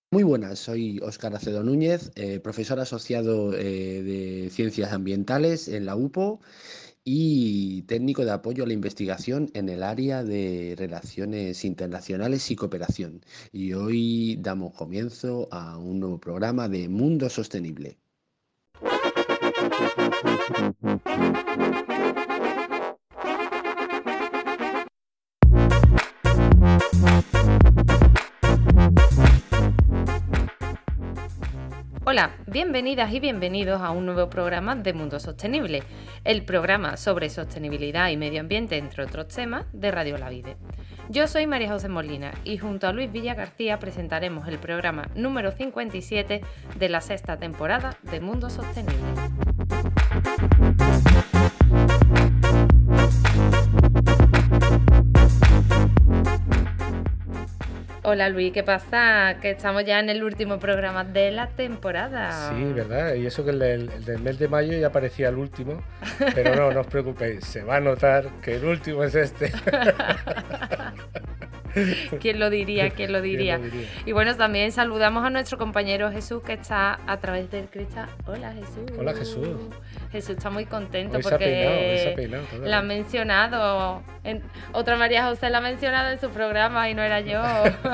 Muy buenas, soy Óscar Acedo Núñez, profesor asociado de Ciencias Ambientales en la UPO y técnico de apoyo a la investigación en el área de Relaciones Internacionales y Cooperación. Y hoy damos comienzo a un nuevo programa de Mundo Sostenible. Hola, bienvenidas y bienvenidos a un nuevo programa de Mundo Sostenible, el programa sobre sostenibilidad y medio ambiente, entre otros temas, de Radio La Vide. Yo soy María José Molina y junto a Luis Villa García presentaremos el programa número 57 de la sexta temporada de Mundo Sostenible. Hola Luis, ¿qué pasa? Que estamos ya en el último programa de la temporada. Sí, ¿verdad? Y eso que el del mes de mayo ya parecía el último, pero no os preocupéis, se va a notar que el último es este. ¿Quién lo diría? ¿Quién lo diría? Y bueno, también saludamos a nuestro compañero Jesús, que está a través del cristal. Hola Jesús. Hola Jesús. Jesús está muy contento Hoy porque se ha peinado, la ha mencionado. Otra María José la ha mencionado en su programa y no era yo.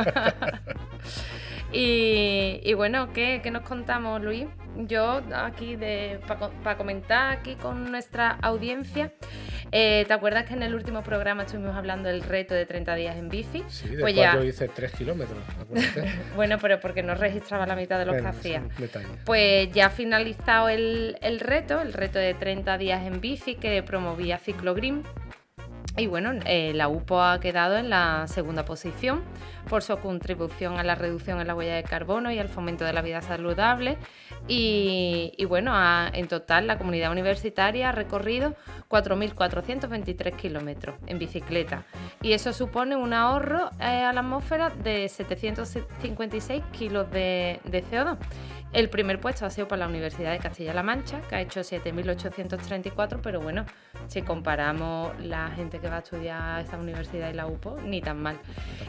Y bueno, ¿qué nos contamos, Luis? Yo aquí para comentar aquí con nuestra audiencia. ¿Te acuerdas que en el último programa estuvimos hablando del reto de 30 días en bici? Sí, del cual yo hice 3 kilómetros, acuérdate. Bueno, pero porque no registraba la mitad de los que hacía. Pues ya ha finalizado el reto de 30 días en bici que promovía Ciclogreen. Y bueno, la UPO ha quedado en la segunda posición por su contribución a la reducción en la huella de carbono y al fomento de la vida saludable. Y bueno, en total la comunidad universitaria ha recorrido 4.423 kilómetros en bicicleta. Y eso supone un ahorro a la atmósfera de 756 kilos de CO2. El primer puesto ha sido para la Universidad de Castilla-La Mancha, que ha hecho 7.834, pero bueno, si comparamos la gente que va a estudiar a esta universidad y la UPO, ni tan mal.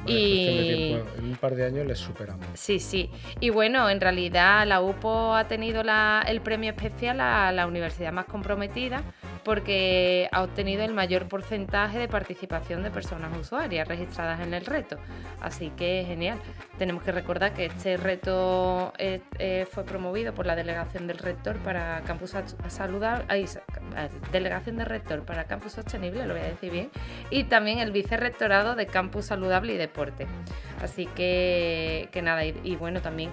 En un par de años les superamos. Sí. Y bueno, en realidad la UPO ha tenido el premio especial a la universidad más comprometida porque ha obtenido el mayor porcentaje de participación de personas usuarias registradas en el reto. Así que genial. Tenemos que recordar que este reto fue promovido por la Delegación del Rector para Campus Saludable, Delegación del Rector para Campus Sostenible, lo voy a decir bien, y también el Vicerrectorado de Campus Saludable y Deporte. Así que nada, y bueno, también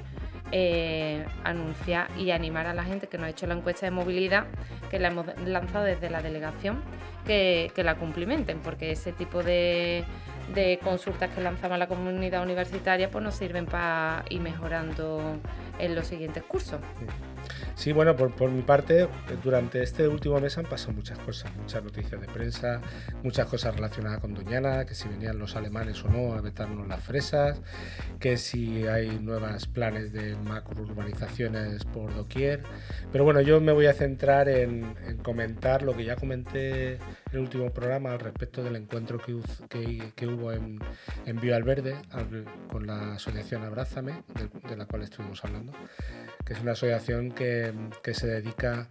anunciar y animar a la gente que nos ha hecho la encuesta de movilidad, que la hemos lanzado desde la delegación, que la cumplimenten, porque ese tipo de consultas que lanzamos a la comunidad universitaria pues nos sirven para ir mejorando en los siguientes cursos. Sí, bueno, por mi parte, durante este último mes han pasado muchas cosas, muchas noticias de prensa, muchas cosas relacionadas con Doñana, que si venían los alemanes o no a vetarnos las fresas, que si hay nuevos planes de macrourbanizaciones por doquier. Pero bueno, yo me voy a centrar en comentar lo que ya comenté en el último programa al respecto del encuentro que hubo en Vivalverde con la asociación Abrázame, de la cual estuvimos hablando, que es una asociación que se dedica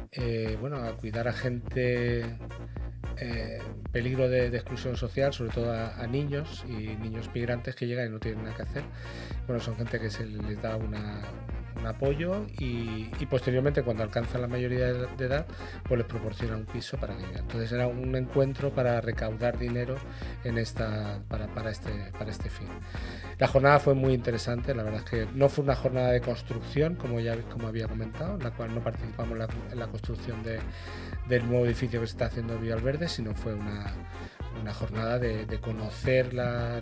a cuidar a gente en peligro de exclusión social, sobre todo a niños y niños migrantes que llegan y no tienen nada que hacer. Bueno, son gente que se les da un apoyo y posteriormente, cuando alcanzan la mayoría de edad, pues les proporciona un piso para que vivan. Entonces era un encuentro para recaudar dinero para este fin. La jornada fue muy interesante, la verdad es que no fue una jornada de construcción, como había comentado, en la cual no participamos en la construcción del nuevo edificio que se está haciendo en Vivalverde, sino fue una jornada de conocer la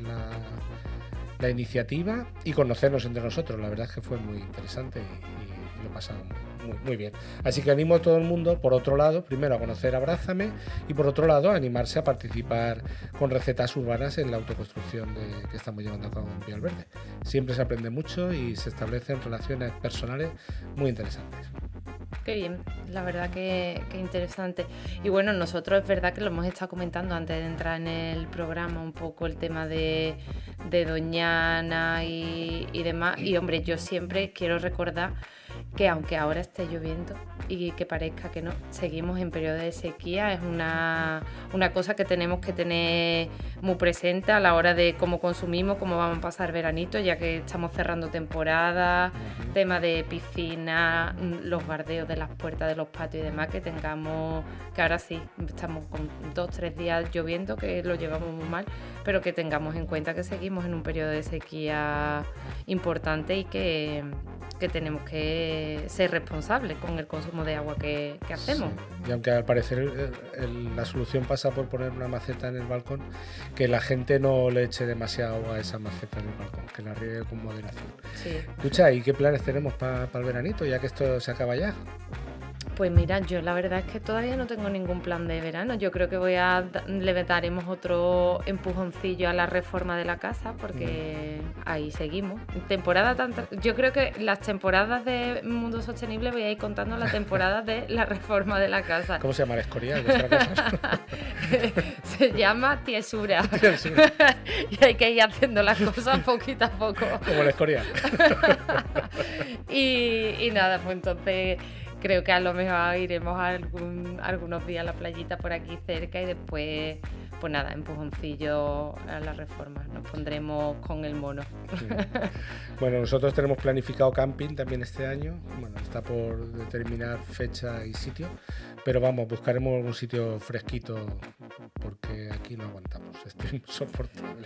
iniciativa y conocernos entre nosotros. La verdad es que fue muy interesante y lo pasamos muy bien. Así que animo a todo el mundo, por otro lado, primero a conocer Abrázame y por otro lado a animarse a participar con recetas urbanas en la autoconstrucción que estamos llevando a cabo en Vivalverde. Siempre se aprende mucho y se establecen relaciones personales muy interesantes. Qué bien, la verdad que interesante. Y bueno, nosotros es verdad que lo hemos estado comentando antes de entrar en el programa un poco el tema de de Doñana y demás. Y hombre, yo siempre quiero recordar que aunque ahora esté lloviendo y que parezca que no, seguimos en periodo de sequía. Es una cosa que tenemos que tener muy presente a la hora de cómo consumimos, cómo vamos a pasar veranito, ya que estamos cerrando temporada, tema de piscina, los bardeos de las puertas de los patios y demás, que tengamos, que ahora sí, estamos con 2-3 días lloviendo, que lo llevamos muy mal, pero que tengamos en cuenta que seguimos en un periodo de sequía importante y que tenemos que ser responsables con el consumo de agua que hacemos. Sí. Y aunque al parecer la solución pasa por poner una maceta en el balcón, que la gente no le eche demasiada agua a esa maceta en el balcón, que la riegue con moderación. Sí. Escucha, ¿y qué planes tenemos para el veranito, ya que esto se acaba ya? Pues mira, yo la verdad es que todavía no tengo ningún plan de verano. Yo creo que le daremos otro empujoncillo a la reforma de la casa, porque ahí seguimos. Yo creo que las temporadas de Mundo Sostenible voy a ir contando las temporadas de la reforma de la casa. ¿Cómo se llama la escorial de esta casa? Se llama tiesura. Y hay que ir haciendo las cosas poquito a poco. Como la escorial. y nada, pues entonces creo que a lo mejor iremos algunos días a la playita por aquí cerca y después, pues nada, empujoncillo a la reforma. Nos pondremos con el mono. Sí. Bueno, nosotros tenemos planificado camping también este año. Bueno, está por determinar fecha y sitio, pero vamos, buscaremos un sitio fresquito porque aquí no aguantamos. Esto es insoportable.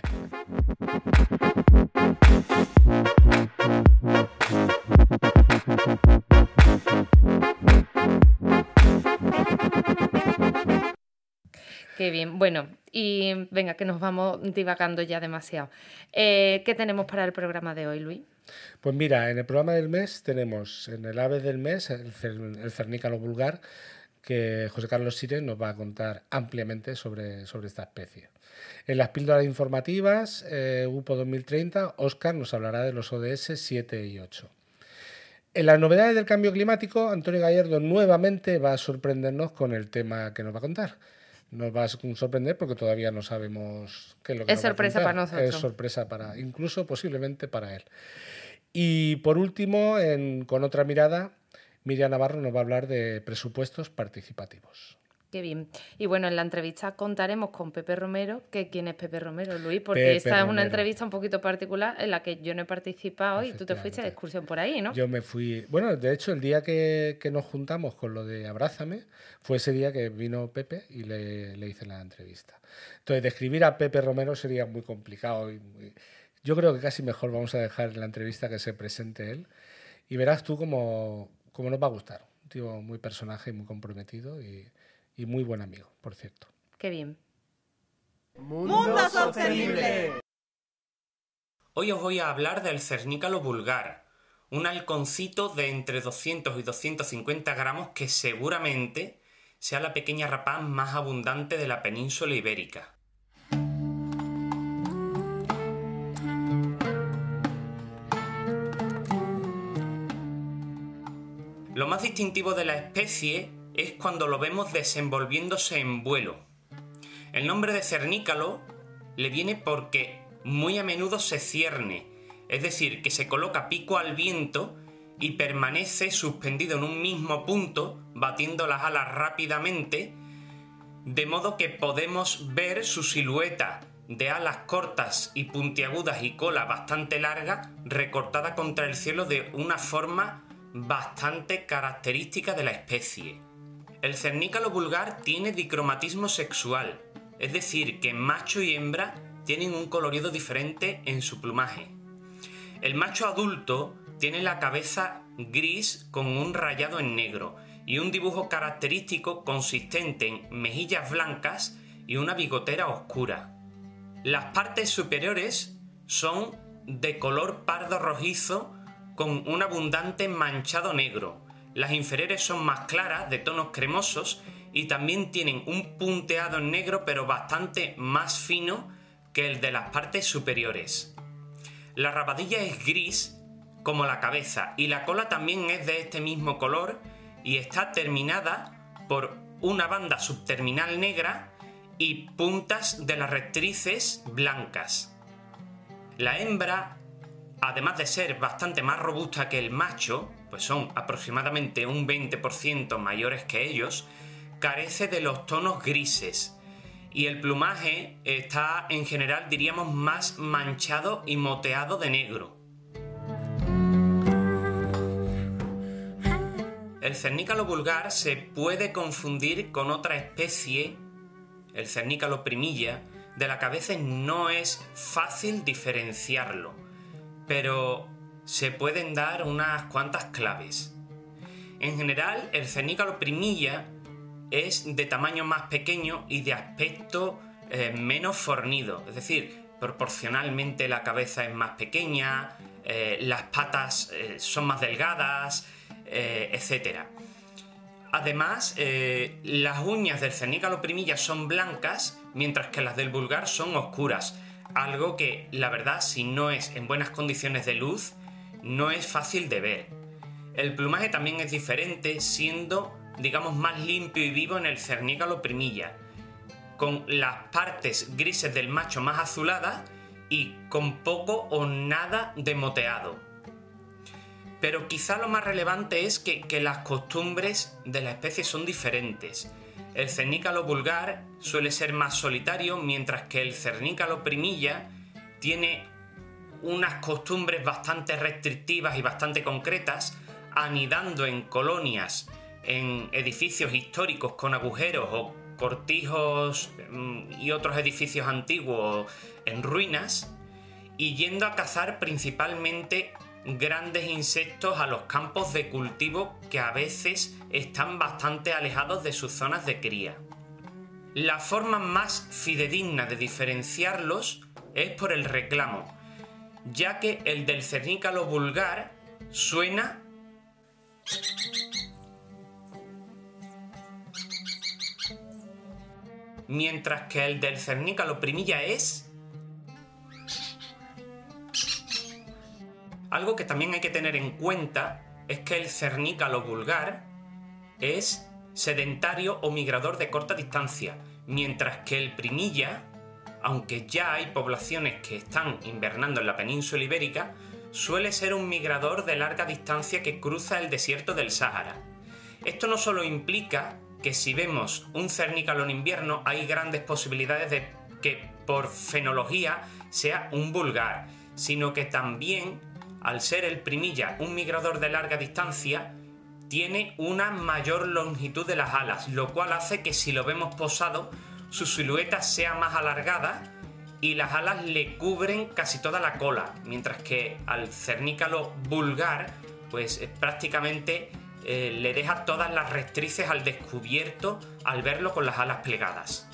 Qué bien. Bueno, y venga, que nos vamos divagando ya demasiado. ¿Qué tenemos para el programa de hoy, Luis? Pues mira, en el programa del mes tenemos, en el ave del mes, el cernícalo vulgar, que José Carlos Sires nos va a contar ampliamente sobre esta especie. En las píldoras informativas, UPO 2030, Óscar nos hablará de los ODS 7 y 8. En las novedades del cambio climático, Antonio Gallardo nuevamente va a sorprendernos con el tema que nos va a contar. Nos va a sorprender porque todavía no sabemos qué es lo que nos va a contar. Es sorpresa para nosotros. Es sorpresa incluso posiblemente para él. Y por último, con otra mirada, Miriam Navarro nos va a hablar de presupuestos participativos. Qué bien. Y bueno, en la entrevista contaremos con Pepe Romero, que ¿quién es Pepe Romero, Luis? Porque Pepe esta es una Romero. Entrevista un poquito particular en la que yo no he participado y tú te fuiste de excursión por ahí, ¿no? Yo me fui... Bueno, de hecho, el día que nos juntamos con lo de Abrázame, fue ese día que vino Pepe y le hice la entrevista. Entonces, describir a Pepe Romero sería muy complicado. Yo creo que casi mejor vamos a dejar en la entrevista que se presente él y verás tú cómo nos va a gustar. Un tío muy personaje y muy comprometido y muy buen amigo, por cierto. Qué bien. ¡Mundo Sostenible! Hoy os voy a hablar del cernícalo vulgar, un halconcito de entre 200 y 250 gramos que seguramente sea la pequeña rapaz más abundante de la península ibérica. Lo más distintivo de la especie es cuando lo vemos desenvolviéndose en vuelo. El nombre de cernícalo le viene porque muy a menudo se cierne, es decir, que se coloca pico al viento y permanece suspendido en un mismo punto, batiendo las alas rápidamente, de modo que podemos ver su silueta de alas cortas y puntiagudas y cola bastante larga, recortada contra el cielo de una forma bastante característica de la especie. El cernícalo vulgar tiene dicromatismo sexual, es decir, que macho y hembra tienen un colorido diferente en su plumaje. El macho adulto tiene la cabeza gris con un rayado en negro y un dibujo característico consistente en mejillas blancas y una bigotera oscura. Las partes superiores son de color pardo rojizo con un abundante manchado negro. Las inferiores son más claras, de tonos cremosos, y también tienen un punteado en negro pero bastante más fino que el de las partes superiores. La rabadilla es gris como la cabeza y la cola también es de este mismo color y está terminada por una banda subterminal negra y puntas de las rectrices blancas. La hembra, además de ser bastante más robusta que el macho, pues son aproximadamente un 20% mayores que ellos, carece de los tonos grises y el plumaje está en general, diríamos, más manchado y moteado de negro. El cernícalo vulgar se puede confundir con otra especie, el cernícalo primilla, de la que a veces no es fácil diferenciarlo, pero se pueden dar unas cuantas claves. En general, el cernícalo primilla es de tamaño más pequeño y de aspecto menos fornido, es decir, proporcionalmente la cabeza es más pequeña, las patas son más delgadas, etc. Además, las uñas del cernícalo primilla son blancas, mientras que las del vulgar son oscuras, algo que, la verdad, si no es en buenas condiciones de luz, no es fácil de ver. El plumaje también es diferente, siendo, digamos, más limpio y vivo en el cernícalo primilla, con las partes grises del macho más azuladas y con poco o nada de moteado. Pero quizá lo más relevante es que las costumbres de la especie son diferentes. El cernícalo vulgar suele ser más solitario, mientras que el cernícalo primilla tiene unas costumbres bastante restrictivas y bastante concretas, anidando en colonias, en edificios históricos con agujeros o cortijos y otros edificios antiguos en ruinas, y yendo a cazar principalmente grandes insectos a los campos de cultivo que a veces están bastante alejados de sus zonas de cría. La forma más fidedigna de diferenciarlos es por el reclamo, ya que el del cernícalo vulgar suena mientras que el del cernícalo primilla es... Algo que también hay que tener en cuenta es que el cernícalo vulgar es sedentario o migrador de corta distancia, mientras que el primilla, aunque ya hay poblaciones que están invernando en la península ibérica, suele ser un migrador de larga distancia que cruza el desierto del Sáhara. Esto no solo implica que si vemos un cernícalo en invierno hay grandes posibilidades de que por fenología sea un vulgar, sino que también, al ser el primilla un migrador de larga distancia, tiene una mayor longitud de las alas, lo cual hace que si lo vemos posado, su silueta sea más alargada y las alas le cubren casi toda la cola, mientras que al cernícalo vulgar, pues prácticamente le deja todas las rectrices al descubierto al verlo con las alas plegadas.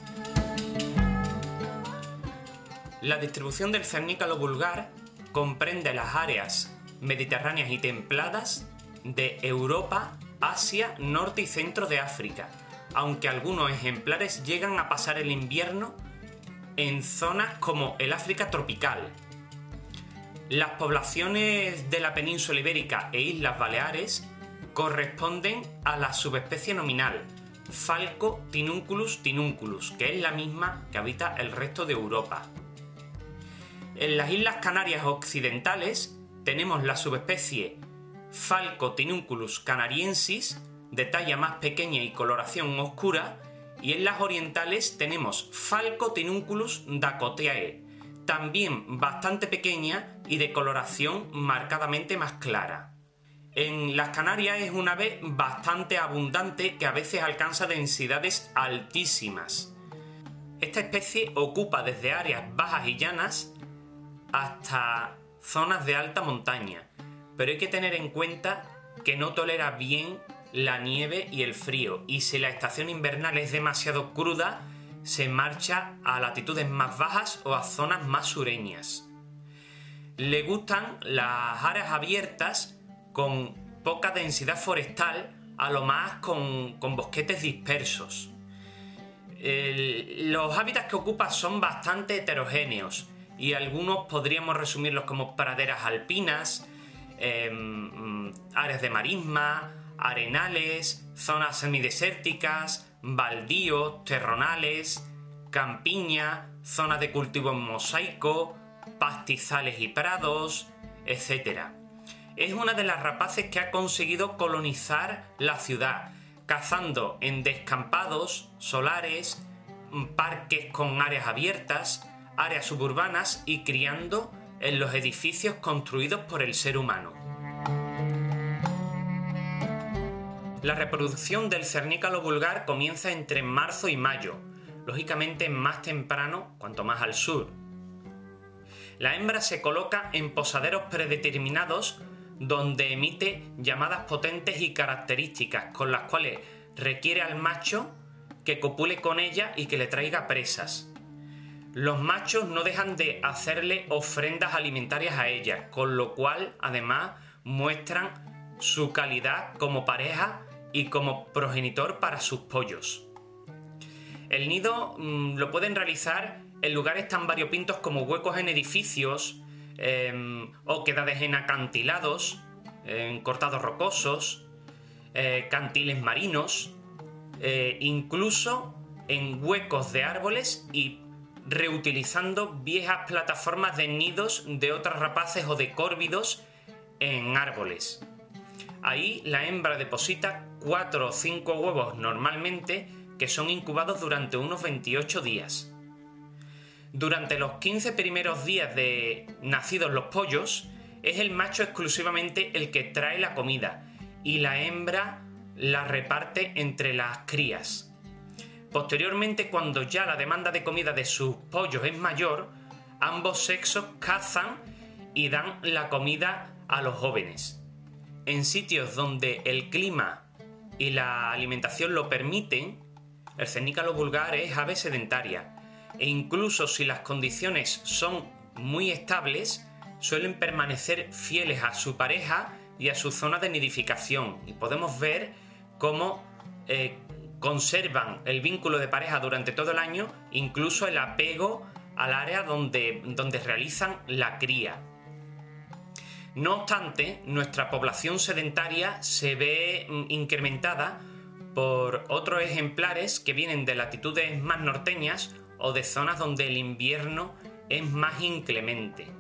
La distribución del cernícalo vulgar comprende las áreas mediterráneas y templadas de Europa, Asia, norte y centro de África, aunque algunos ejemplares llegan a pasar el invierno en zonas como el África tropical. Las poblaciones de la península ibérica e Islas Baleares corresponden a la subespecie nominal Falco tinunculus tinunculus, que es la misma que habita el resto de Europa. En las Islas Canarias occidentales tenemos la subespecie Falco tinunculus canariensis, de talla más pequeña y coloración oscura, y en las orientales tenemos Falco tinunculus dakotiae, también bastante pequeña y de coloración marcadamente más clara. En las Canarias es un ave bastante abundante que a veces alcanza densidades altísimas. Esta especie ocupa desde áreas bajas y llanas hasta zonas de alta montaña, pero hay que tener en cuenta que no tolera bien la nieve y el frío, y si la estación invernal es demasiado cruda, se marcha a latitudes más bajas o a zonas más sureñas. Le gustan las áreas abiertas con poca densidad forestal, a lo más con bosquetes dispersos. Los hábitats que ocupa son bastante heterogéneos, y algunos podríamos resumirlos como praderas alpinas, áreas de marisma, arenales, zonas semidesérticas, baldíos, terronales, campiña, zonas de cultivo en mosaico, pastizales y prados, etc. Es una de las rapaces que ha conseguido colonizar la ciudad, cazando en descampados, solares, parques con áreas abiertas, áreas suburbanas y criando en los edificios construidos por el ser humano. La reproducción del cernícalo vulgar comienza entre marzo y mayo, lógicamente más temprano cuanto más al sur. La hembra se coloca en posaderos predeterminados donde emite llamadas potentes y características con las cuales requiere al macho que copule con ella y que le traiga presas. Los machos no dejan de hacerle ofrendas alimentarias a ella, con lo cual además muestran su calidad como pareja y como progenitor para sus pollos. El nido lo pueden realizar en lugares tan variopintos como huecos en edificios, oquedades en acantilados, en cortados rocosos, cantiles marinos, incluso en huecos de árboles y reutilizando viejas plataformas de nidos de otras rapaces o de córvidos en árboles. Ahí la hembra deposita 4 o 5 huevos normalmente, que son incubados durante unos 28 días. Durante los 15 primeros días de nacidos los pollos, es el macho exclusivamente el que trae la comida y la hembra la reparte entre las crías. Posteriormente, cuando ya la demanda de comida de sus pollos es mayor, ambos sexos cazan y dan la comida a los jóvenes. En sitios donde el clima y la alimentación lo permiten, el cernícalo vulgar es ave sedentaria e incluso si las condiciones son muy estables, suelen permanecer fieles a su pareja y a su zona de nidificación, y podemos ver cómo conservan el vínculo de pareja durante todo el año, incluso el apego al área donde realizan la cría. No obstante, nuestra población sedentaria se ve incrementada por otros ejemplares que vienen de latitudes más norteñas o de zonas donde el invierno es más inclemente.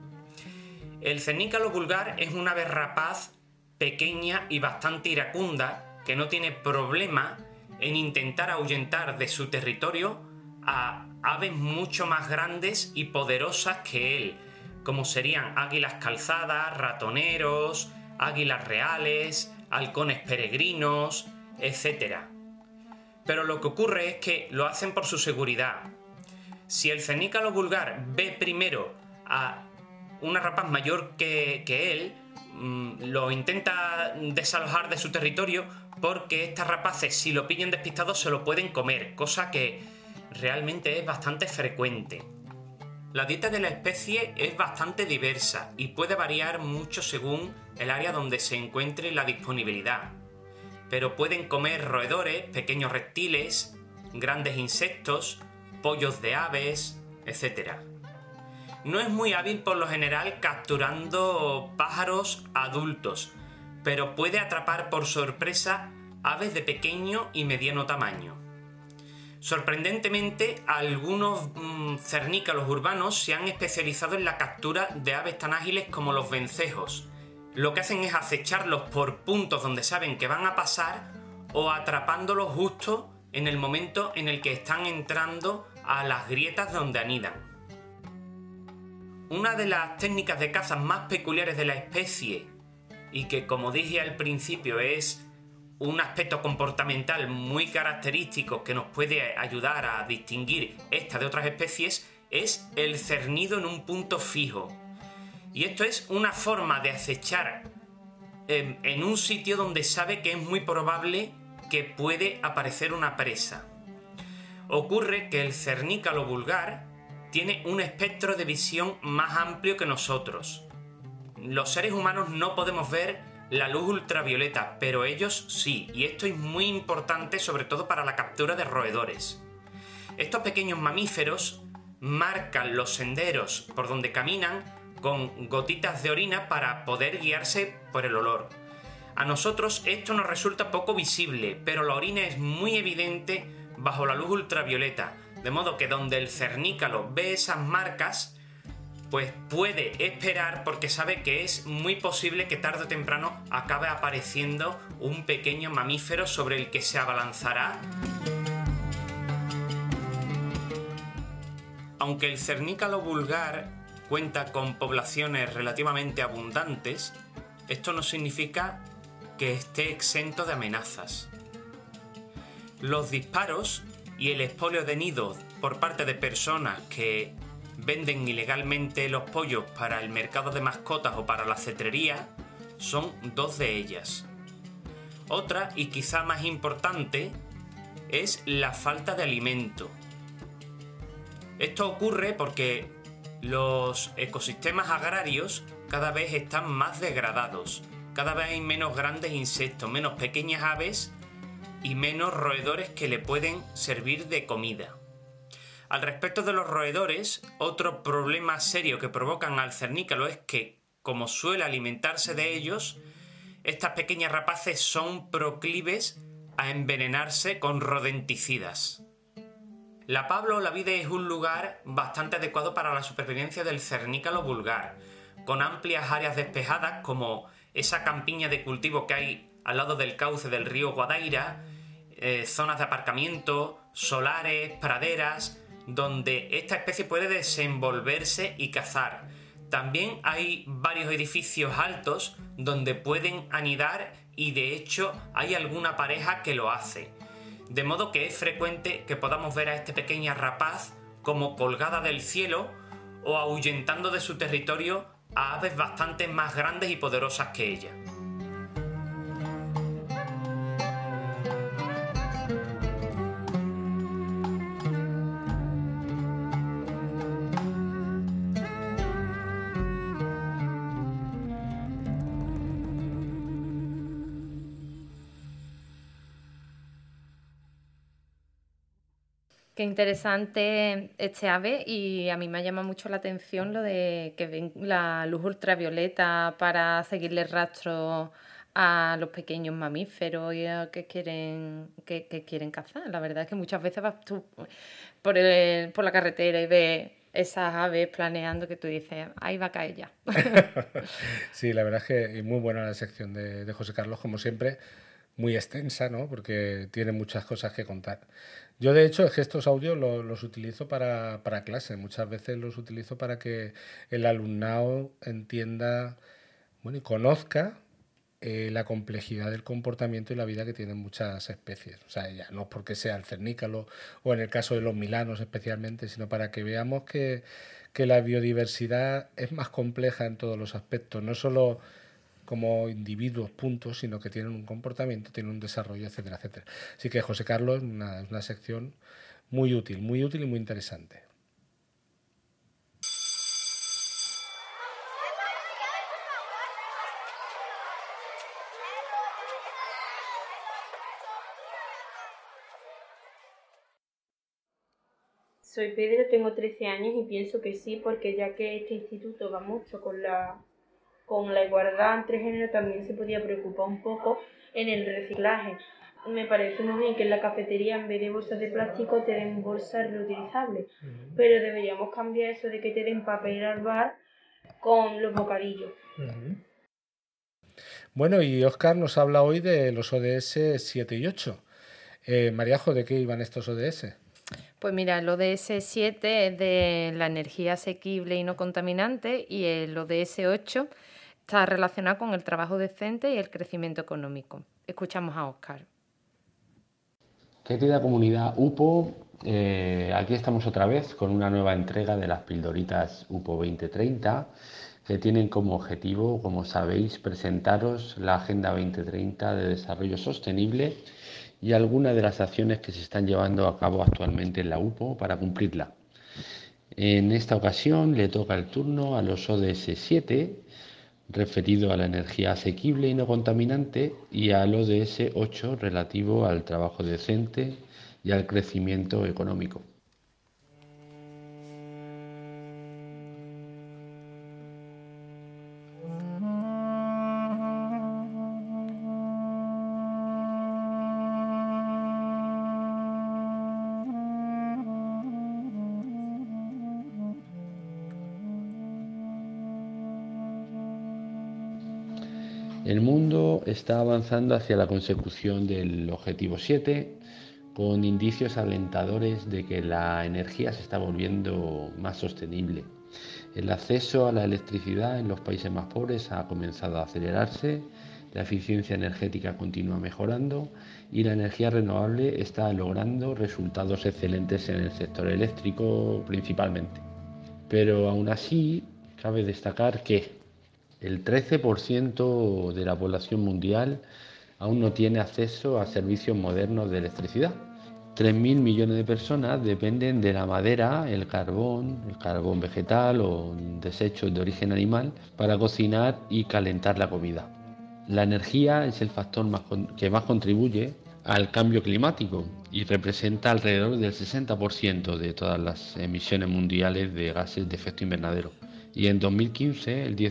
El cernícalo vulgar es una ave rapaz pequeña y bastante iracunda que no tiene problema en intentar ahuyentar de su territorio a aves mucho más grandes y poderosas que él, como serían águilas calzadas, ratoneros, águilas reales, halcones peregrinos, etc. Pero lo que ocurre es que lo hacen por su seguridad. Si el cernícalo vulgar ve primero a una rapaz mayor que él, lo intenta desalojar de su territorio porque estas rapaces, si lo pillan despistado, se lo pueden comer, cosa que realmente es bastante frecuente. La dieta de la especie es bastante diversa y puede variar mucho según el área donde se encuentre la disponibilidad, pero pueden comer roedores, pequeños reptiles, grandes insectos, pollos de aves, etc. No es muy hábil por lo general capturando pájaros adultos, pero puede atrapar por sorpresa aves de pequeño y mediano tamaño. Sorprendentemente, algunos cernícalos urbanos se han especializado en la captura de aves tan ágiles como los vencejos. Lo que hacen es acecharlos por puntos donde saben que van a pasar o atrapándolos justo en el momento en el que están entrando a las grietas donde anidan. Una de las técnicas de caza más peculiares de la especie y que, como dije al principio, es un aspecto comportamental muy característico que nos puede ayudar a distinguir esta de otras especies, es el cernido en un punto fijo. Y esto es una forma de acechar en un sitio donde sabe que es muy probable que puede aparecer una presa. Ocurre que el cernícalo vulgar tiene un espectro de visión más amplio que nosotros. Los seres humanos no podemos ver la luz ultravioleta, pero ellos sí, y esto es muy importante sobre todo para la captura de roedores. Estos pequeños mamíferos marcan los senderos por donde caminan con gotitas de orina para poder guiarse por el olor. A nosotros esto nos resulta poco visible, pero la orina es muy evidente bajo la luz ultravioleta, de modo que donde el cernícalo ve esas marcas, pues puede esperar porque sabe que es muy posible que tarde o temprano acabe apareciendo un pequeño mamífero sobre el que se abalanzará. Aunque el cernícalo vulgar cuenta con poblaciones relativamente abundantes, esto no significa que esté exento de amenazas. Los disparos y el expolio de nidos por parte de personas que venden ilegalmente los pollos para el mercado de mascotas o para la cetrería son dos de ellas. Otra, y quizá más importante, es la falta de alimento. Esto ocurre porque los ecosistemas agrarios cada vez están más degradados, cada vez hay menos grandes insectos, menos pequeñas aves y menos roedores que le pueden servir de comida. Al respecto de los roedores, otro problema serio que provocan al cernícalo es que, como suele alimentarse de ellos, estas pequeñas rapaces son proclives a envenenarse con rodenticidas. La Pablo Olavide es un lugar bastante adecuado para la supervivencia del cernícalo vulgar, con amplias áreas despejadas como esa campiña de cultivo que hay al lado del cauce del río Guadaira, zonas de aparcamiento, solares, praderas, donde esta especie puede desenvolverse y cazar. También hay varios edificios altos donde pueden anidar y de hecho hay alguna pareja que lo hace. De modo que es frecuente que podamos ver a esta pequeña rapaz como colgada del cielo o ahuyentando de su territorio a aves bastante más grandes y poderosas que ella. Qué interesante este ave, y a mí me llama mucho la atención lo de que ven la luz ultravioleta para seguirle rastro a los pequeños mamíferos que quieren cazar. La verdad es que muchas veces vas tú por la carretera y ves esas aves planeando que tú dices, ahí va a caer ya. Sí, la verdad es que es muy buena la sección de José Carlos, como siempre, muy extensa, ¿no? Porque tiene muchas cosas que contar. Yo, de hecho, es que estos audios los utilizo para clase. Muchas veces los utilizo para que el alumnado entienda, bueno, y conozca la complejidad del comportamiento y la vida que tienen muchas especies. O sea, ya no es porque sea el cernícalo o en el caso de los milanos especialmente, sino para que veamos que la biodiversidad es más compleja en todos los aspectos, no solo como individuos, puntos, sino que tienen un comportamiento, tienen un desarrollo, etcétera, etcétera. Así que José Carlos es una sección muy útil y muy interesante. Soy Pedro, tengo 13 años y pienso que sí, porque ya que este instituto va mucho con la igualdad entre género, también se podía preocupar un poco en el reciclaje. Me parece muy bien que en la cafetería, en vez de bolsas de plástico, te den bolsas reutilizables, pero deberíamos cambiar eso de que te den papel al bar con los bocadillos. Bueno, y Óscar nos habla hoy de los ODS 7 y 8. Mariajo, ¿de qué iban estos ODS? Pues mira, el ODS 7 es de la energía asequible y no contaminante, y el ODS 8 está relacionado con el trabajo decente y el crecimiento económico. Escuchamos a Óscar. Querida comunidad UPO, aquí estamos otra vez con una nueva entrega de las pildoritas UPO 2030, que tienen como objetivo, como sabéis, presentaros la Agenda 2030 de Desarrollo Sostenible y algunas de las acciones que se están llevando a cabo actualmente en la UPO para cumplirla. En esta ocasión le toca el turno a los ODS 7, referido a la energía asequible y no contaminante, y al ODS 8, relativo al trabajo decente y al crecimiento económico. El mundo está avanzando hacia la consecución del objetivo 7, con indicios alentadores de que la energía se está volviendo más sostenible. El acceso a la electricidad en los países más pobres ha comenzado a acelerarse, la eficiencia energética continúa mejorando y la energía renovable está logrando resultados excelentes en el sector eléctrico principalmente. Pero aún así, cabe destacar que el 13% de la población mundial aún no tiene acceso a servicios modernos de electricidad. 3.000 millones de personas dependen de la madera, el carbón vegetal o desechos de origen animal para cocinar y calentar la comida. La energía es el factor que más contribuye al cambio climático y representa alrededor del 60% de todas las emisiones mundiales de gases de efecto invernadero. Y en 2015 el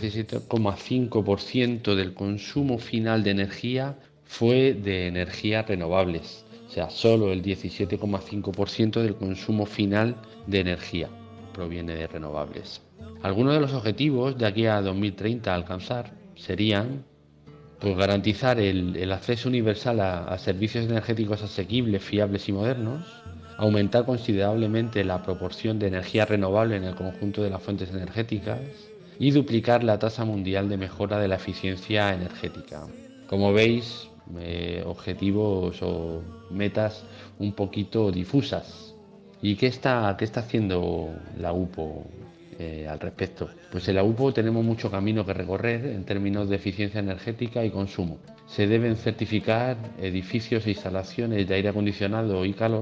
17,5% del consumo final de energía fue de energías renovables. O sea, solo el 17,5% del consumo final de energía proviene de renovables. Algunos de los objetivos de aquí a 2030 a alcanzar serían garantizar el acceso universal a servicios energéticos asequibles, fiables y modernos, aumentar considerablemente la proporción de energía renovable en el conjunto de las fuentes energéticas y duplicar la tasa mundial de mejora de la eficiencia energética. Como veis, objetivos o metas un poquito difusas. ¿Y qué está haciendo la UPO al respecto? Pues en la UPO tenemos mucho camino que recorrer en términos de eficiencia energética y consumo. Se deben certificar edificios e instalaciones de aire acondicionado y calor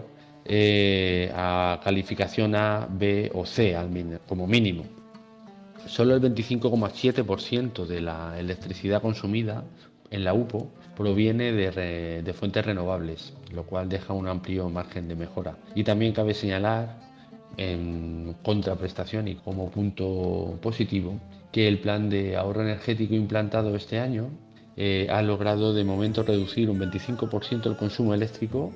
a calificación A, B o C como mínimo. Solo el 25,7% de la electricidad consumida en la UPO proviene de fuentes renovables, lo cual deja un amplio margen de mejora. Y también cabe señalar en contraprestación y como punto positivo que el plan de ahorro energético implantado este año ha logrado de momento reducir un 25% el consumo eléctrico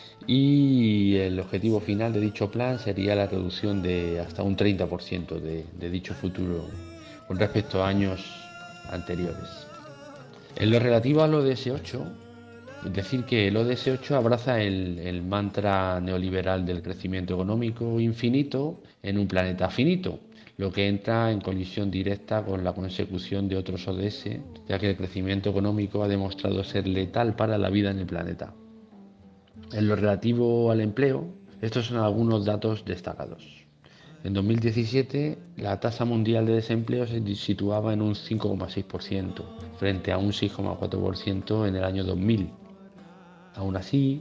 y el objetivo final de dicho plan sería la reducción de hasta un 30% de dicho futuro con respecto a años anteriores. En lo relativo al ODS 8, es decir que el ODS 8 abraza el mantra neoliberal del crecimiento económico infinito en un planeta finito, lo que entra en colisión directa con la consecución de otros ODS, ya que el crecimiento económico ha demostrado ser letal para la vida en el planeta. En lo relativo al empleo, estos son algunos datos destacados. En 2017, la tasa mundial de desempleo se situaba en un 5,6%, frente a un 6,4% en el año 2000. Aún así,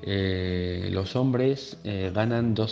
los hombres ganan un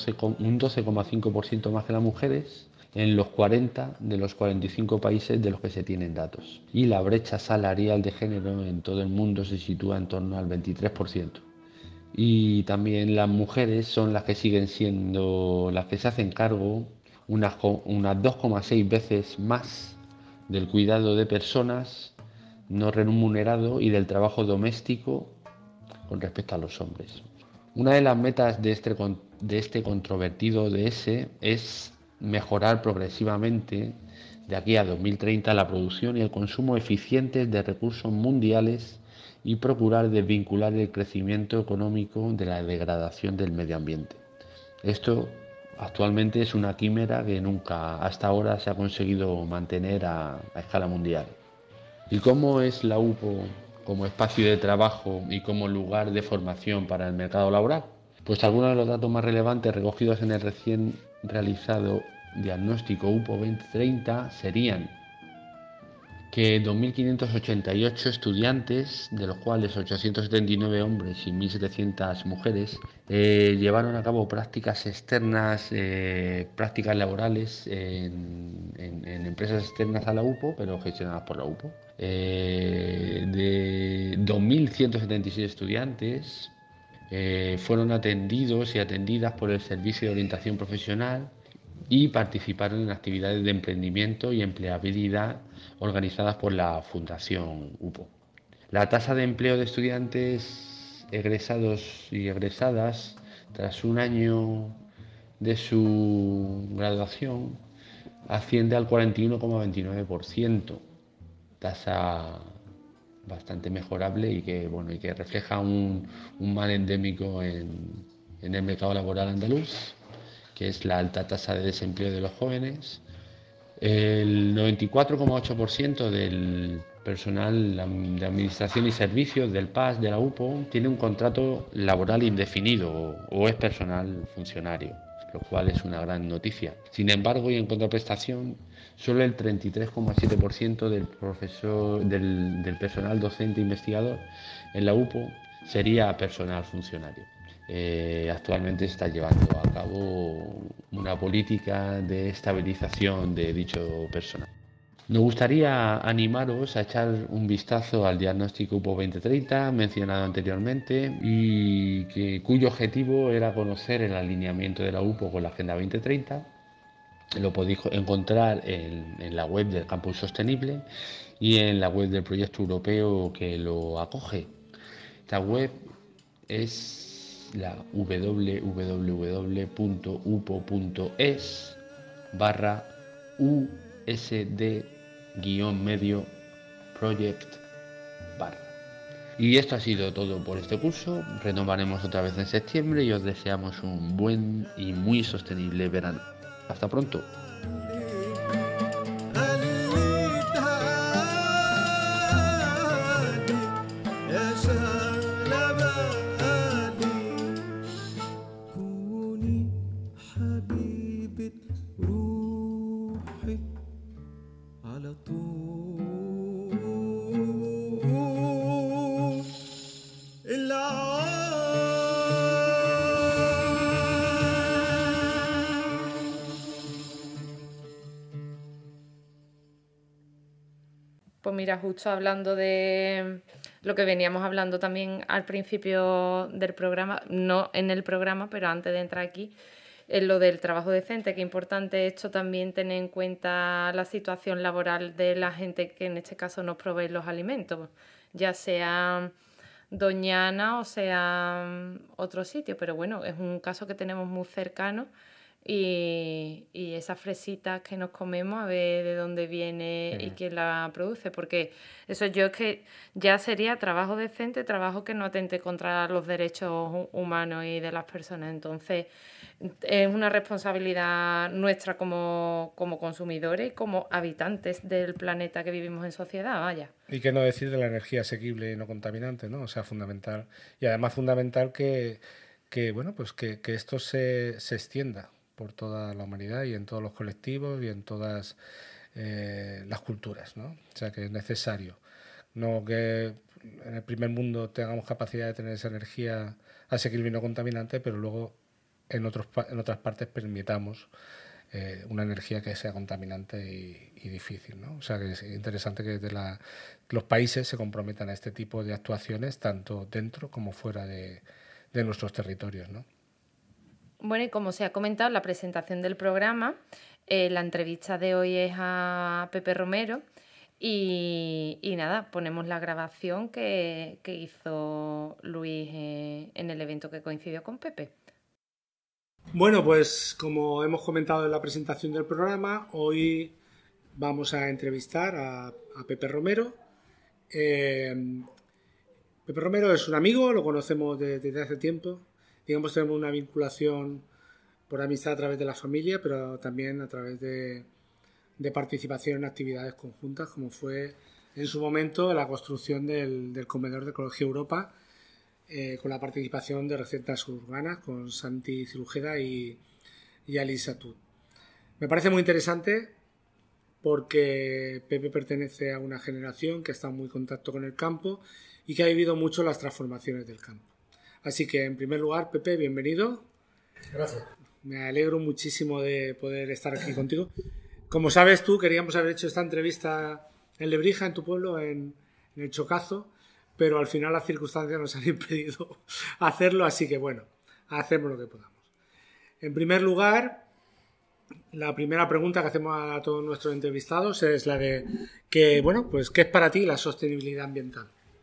12,5% más que las mujeres en los 40 de los 45 países de los que se tienen datos. Y la brecha salarial de género en todo el mundo se sitúa en torno al 23%. Y también las mujeres son las que siguen siendo las que se hacen cargo unas 2,6 veces más del cuidado de personas no remunerado y del trabajo doméstico con respecto a los hombres. Una de las metas de este controvertido ODS es mejorar progresivamente de aquí a 2030 la producción y el consumo eficientes de recursos mundiales y procurar desvincular el crecimiento económico de la degradación del medio ambiente. Esto actualmente es una quimera que nunca hasta ahora se ha conseguido mantener a escala mundial. ¿Y cómo es la UPO como espacio de trabajo y como lugar de formación para el mercado laboral? Pues algunos de los datos más relevantes recogidos en el recién realizado diagnóstico UPO 2030 serían que 2.588 estudiantes, de los cuales 879 hombres y 1.700 mujeres, llevaron a cabo prácticas externas, prácticas laborales en empresas externas a la UPO, pero gestionadas por la UPO. De 2.176 estudiantes fueron atendidos y atendidas por el Servicio de Orientación Profesional y participaron en actividades de emprendimiento y empleabilidad organizadas por la Fundación UPO. La tasa de empleo de estudiantes egresados y egresadas tras un año de su graduación asciende al 41,29%, tasa bastante mejorable y que refleja un mal endémico en el mercado laboral andaluz, que es la alta tasa de desempleo de los jóvenes. El 94,8% del personal de administración y servicios del PAS de la UPO tiene un contrato laboral indefinido o es personal funcionario, lo cual es una gran noticia. Sin embargo, y en contraprestación, solo el 33,7% del personal docente investigador en la UPO sería personal funcionario. Actualmente se está llevando a cabo una política de estabilización de dicho personal. Nos gustaría animaros a echar un vistazo al diagnóstico UPO 2030 mencionado anteriormente y cuyo objetivo era conocer el alineamiento de la UPO con la Agenda 2030. Lo podéis encontrar en la web del Campus Sostenible y en la web del proyecto europeo que lo acoge. Esta web es la www.upo.es/USD-medio project bar. Y esto ha sido todo por este curso. Renovaremos otra vez en septiembre y os deseamos un buen y muy sostenible verano. Hasta pronto. Pues mira, justo hablando de lo que veníamos hablando también al principio del programa, no en el programa, pero antes de entrar aquí, en lo del trabajo decente, que es importante esto también tener en cuenta la situación laboral de la gente que en este caso nos provee los alimentos, ya sea Doñana o sea otro sitio, pero bueno, es un caso que tenemos muy cercano. Y esas fresitas que nos comemos, a ver de dónde viene y quién la produce, porque eso yo es que ya sería trabajo decente, trabajo que no atente contra los derechos humanos y de las personas. Entonces es una responsabilidad nuestra como consumidores y como habitantes del planeta que vivimos en sociedad, vaya. Y qué no decir de la energía asequible y no contaminante, ¿no? O sea, fundamental. Y además fundamental que esto se extienda por toda la humanidad y en todos los colectivos y en todas las culturas, ¿no? O sea, que es necesario. No que en el primer mundo tengamos capacidad de tener esa energía asequible y no contaminante, pero luego en otras partes permitamos una energía que sea contaminante y difícil, ¿no? O sea, que es interesante que los países se comprometan a este tipo de actuaciones, tanto dentro como fuera de nuestros territorios, ¿no? Bueno, y como se ha comentado en la presentación del programa, la entrevista de hoy es a Pepe Romero y nada, ponemos la grabación que hizo Luis en el evento que coincidió con Pepe. Bueno, pues como hemos comentado en la presentación del programa, hoy vamos a entrevistar a Pepe Romero. Pepe Romero es un amigo, lo conocemos desde hace tiempo. Digamos, tenemos una vinculación por amistad a través de la familia, pero también a través de participación en actividades conjuntas, como fue en su momento la construcción del comedor de Ecología Europa, con la participación de Recetas Urbanas, con Santi Cirujeda y Alice Atud. Me parece muy interesante porque Pepe pertenece a una generación que ha estado muy en contacto con el campo y que ha vivido mucho las transformaciones del campo. Así que, en primer lugar, Pepe, bienvenido. Gracias. Me alegro muchísimo de poder estar aquí contigo. Como sabes tú, queríamos haber hecho esta entrevista en Lebrija, en tu pueblo, en el Chocazo, pero al final las circunstancias nos han impedido hacerlo, así que bueno, hacemos lo que podamos. En primer lugar, la primera pregunta que hacemos a todos nuestros entrevistados es la de ¿qué es para ti la sostenibilidad ambiental?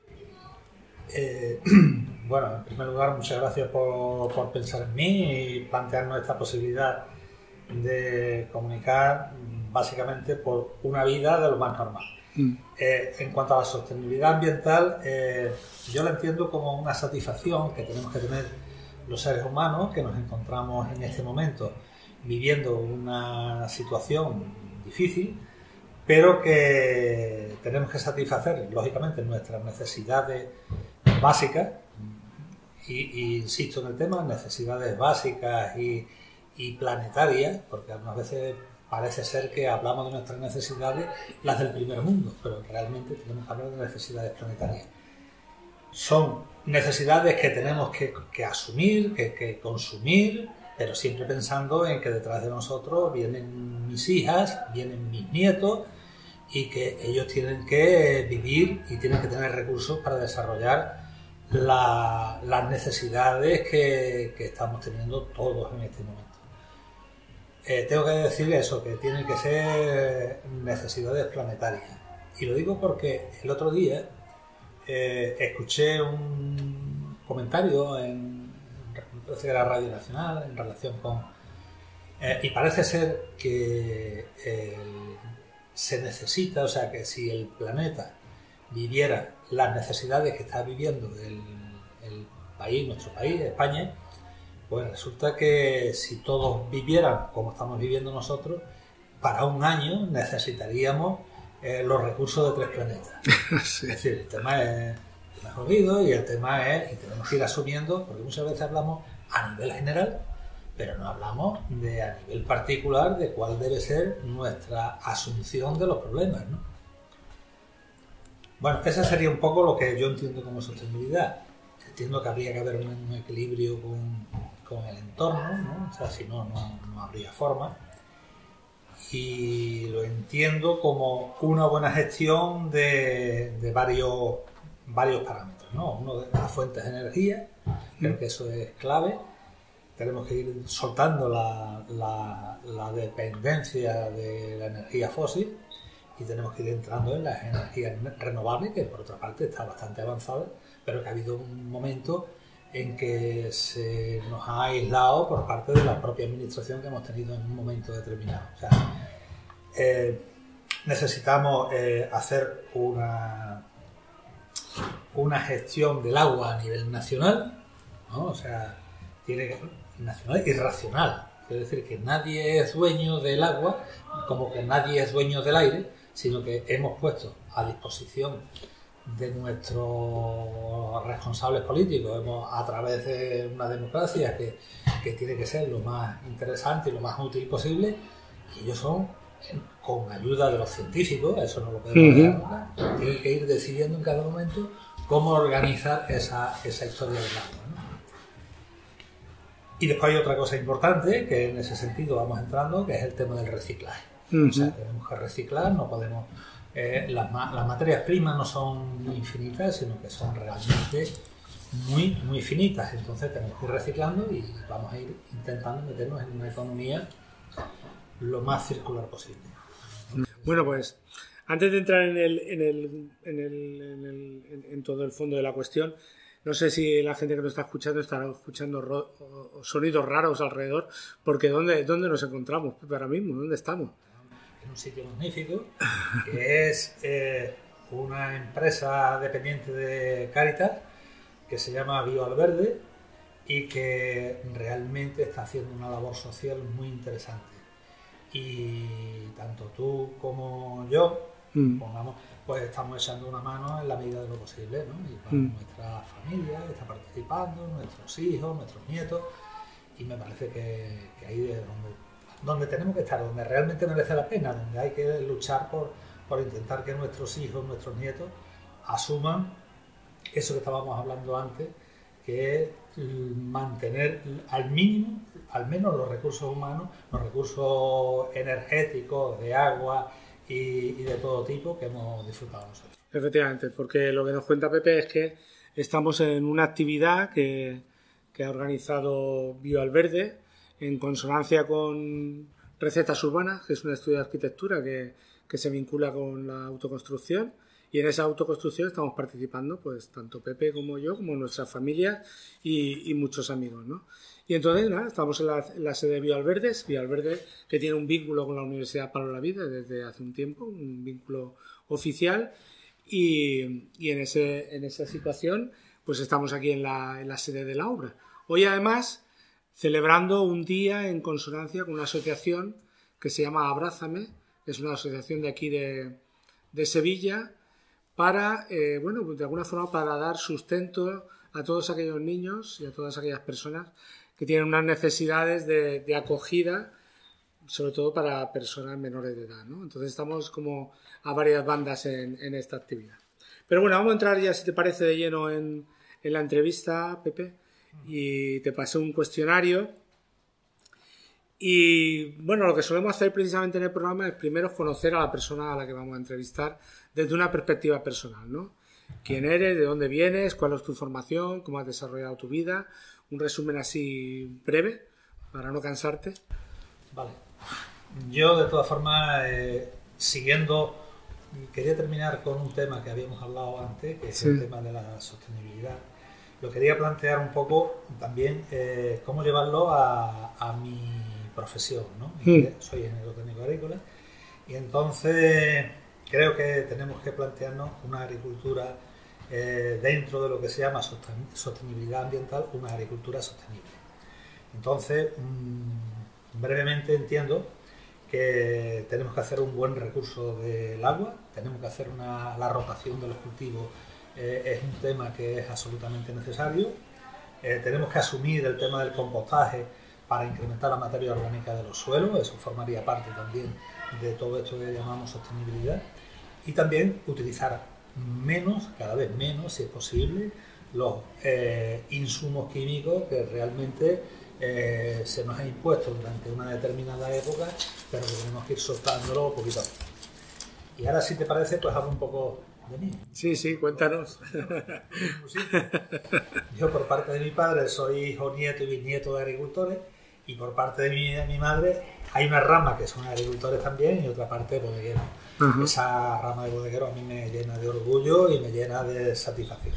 Bueno, en primer lugar, muchas gracias por pensar en mí y plantearnos esta posibilidad de comunicar básicamente por una vida de lo más normal. En cuanto a la sostenibilidad ambiental, yo la entiendo como una satisfacción que tenemos que tener los seres humanos que nos encontramos en este momento viviendo una situación difícil, pero que tenemos que satisfacer, lógicamente, nuestras necesidades básicas, y insisto en el tema, necesidades básicas y planetarias, porque algunas veces parece ser que hablamos de nuestras necesidades, las del primer mundo, pero realmente tenemos que hablar de necesidades planetarias. Son necesidades que tenemos que asumir, que consumir, pero siempre pensando en que detrás de nosotros vienen mis hijas, vienen mis nietos, y que ellos tienen que vivir y tienen que tener recursos para desarrollar las necesidades que estamos teniendo todos en este momento. Tengo que decir eso, que tienen que ser necesidades planetarias. Y lo digo porque el otro día escuché un comentario en la Radio Nacional en relación con... y parece ser que se necesita, o sea, que si el planeta viviera las necesidades que está viviendo el país, nuestro país, España, pues resulta que si todos vivieran como estamos viviendo nosotros, para un año necesitaríamos los recursos de 3 planetas. Sí. Es decir, el tema es jodido y el tema es, y tenemos que ir asumiendo, porque muchas veces hablamos a nivel general, pero no hablamos a nivel particular de cuál debe ser nuestra asunción de los problemas, ¿no? Bueno, ese sería un poco lo que yo entiendo como sostenibilidad. Entiendo que habría que haber un equilibrio con el entorno, ¿no? O sea, si no habría forma. Y lo entiendo como una buena gestión de varios parámetros, ¿no? Uno de las fuentes de energía, creo que eso es clave. Tenemos que ir soltando la dependencia de la energía fósil y tenemos que ir entrando en las energías renovables, que por otra parte está bastante avanzada, pero que ha habido un momento en que se nos ha aislado por parte de la propia administración que hemos tenido en un momento determinado. O sea, necesitamos hacer una gestión del agua a nivel nacional, ¿no? O sea, tiene que nacional y racional. Quiere decir que nadie es dueño del agua, como que nadie es dueño del aire, sino que hemos puesto a disposición de nuestros responsables políticos, a través de una democracia que tiene que ser lo más interesante y lo más útil posible, y ellos son, con ayuda de los científicos, eso no lo podemos dejar, tienen que ir decidiendo en cada momento cómo organizar esa historia del agua, ¿no? Y después hay otra cosa importante, que en ese sentido vamos entrando, que es el tema del reciclaje. O sea, tenemos que reciclar, no podemos... las materias primas no son infinitas, sino que son realmente muy, muy finitas. Entonces tenemos que ir reciclando y vamos a ir intentando meternos en una economía lo más circular posible. Bueno, pues antes de entrar en todo el fondo de la cuestión, no sé si la gente que nos está escuchando estará escuchando sonidos raros alrededor, porque ¿dónde nos encontramos ahora mismo? ¿Dónde estamos? En un sitio magnífico, que es una empresa dependiente de Cáritas, que se llama BioAlverde, y que realmente está haciendo una labor social muy interesante. Y tanto tú como yo, pues estamos echando una mano en la medida de lo posible, ¿no? Y nuestra familia está participando, nuestros hijos, nuestros nietos, y me parece que ahí es donde tenemos que estar, donde realmente merece la pena, donde hay que luchar por intentar que nuestros hijos, nuestros nietos asuman eso que estábamos hablando antes, que es mantener al mínimo, al menos los recursos humanos, los recursos energéticos, de agua y de todo tipo que hemos disfrutado nosotros. Efectivamente, porque lo que nos cuenta Pepe es que estamos en una actividad que ha organizado BioAlverde en consonancia con Recetas Urbanas, que es un estudio de arquitectura que se vincula con la autoconstrucción, y en esa autoconstrucción estamos participando pues tanto Pepe como yo, como nuestras familias y muchos amigos, ¿no? Y entonces nada, estamos en la sede de BioAlverde, que tiene un vínculo con la Universidad Pablo Olavide desde hace un tiempo, un vínculo oficial y en esa situación pues estamos aquí en la sede de la obra. Hoy además celebrando un día en consonancia con una asociación que se llama Abrázame, que es una asociación de aquí de Sevilla, para, bueno, de alguna forma para dar sustento a todos aquellos niños y a todas aquellas personas que tienen unas necesidades de acogida, sobre todo para personas menores de edad, ¿no? Entonces estamos como a varias bandas en esta actividad. Pero bueno, vamos a entrar ya, si te parece, de lleno en la entrevista, Pepe, y te pasé un cuestionario. Y bueno, lo que solemos hacer precisamente en el programa es primero conocer a la persona a la que vamos a entrevistar desde una perspectiva personal, ¿no? ¿Quién eres? ¿De dónde vienes? ¿Cuál es tu formación? ¿Cómo has desarrollado tu vida? Un resumen así breve, para no cansarte. Vale. Yo, de todas formas, siguiendo, quería terminar con un tema que habíamos hablado antes, que es el tema de la sostenibilidad. Lo quería plantear un poco también cómo llevarlo a mi profesión, ¿no? Soy ingeniero técnico agrícola y entonces creo que tenemos que plantearnos una agricultura dentro de lo que se llama sostenibilidad ambiental, una agricultura sostenible. Entonces, brevemente entiendo que tenemos que hacer un buen recurso del agua, tenemos que hacer la rotación de los cultivos, es un tema que es absolutamente necesario, tenemos que asumir el tema del compostaje para incrementar la materia orgánica de los suelos, eso formaría parte también de todo esto que llamamos sostenibilidad, y también utilizar menos, cada vez menos, si es posible, los insumos químicos que realmente se nos ha impuesto durante una determinada época, pero que tenemos que ir soltándolo poquito a poco. Y ahora, si te parece, pues hablo un poco de mí. Sí, cuéntanos. Yo, por parte de mi padre, soy hijo, nieto y bisnieto de agricultores, y por parte de mi madre hay una rama que son agricultores también y otra parte bodegueros. Esa rama de bodegueros a mí me llena de orgullo y me llena de satisfacción.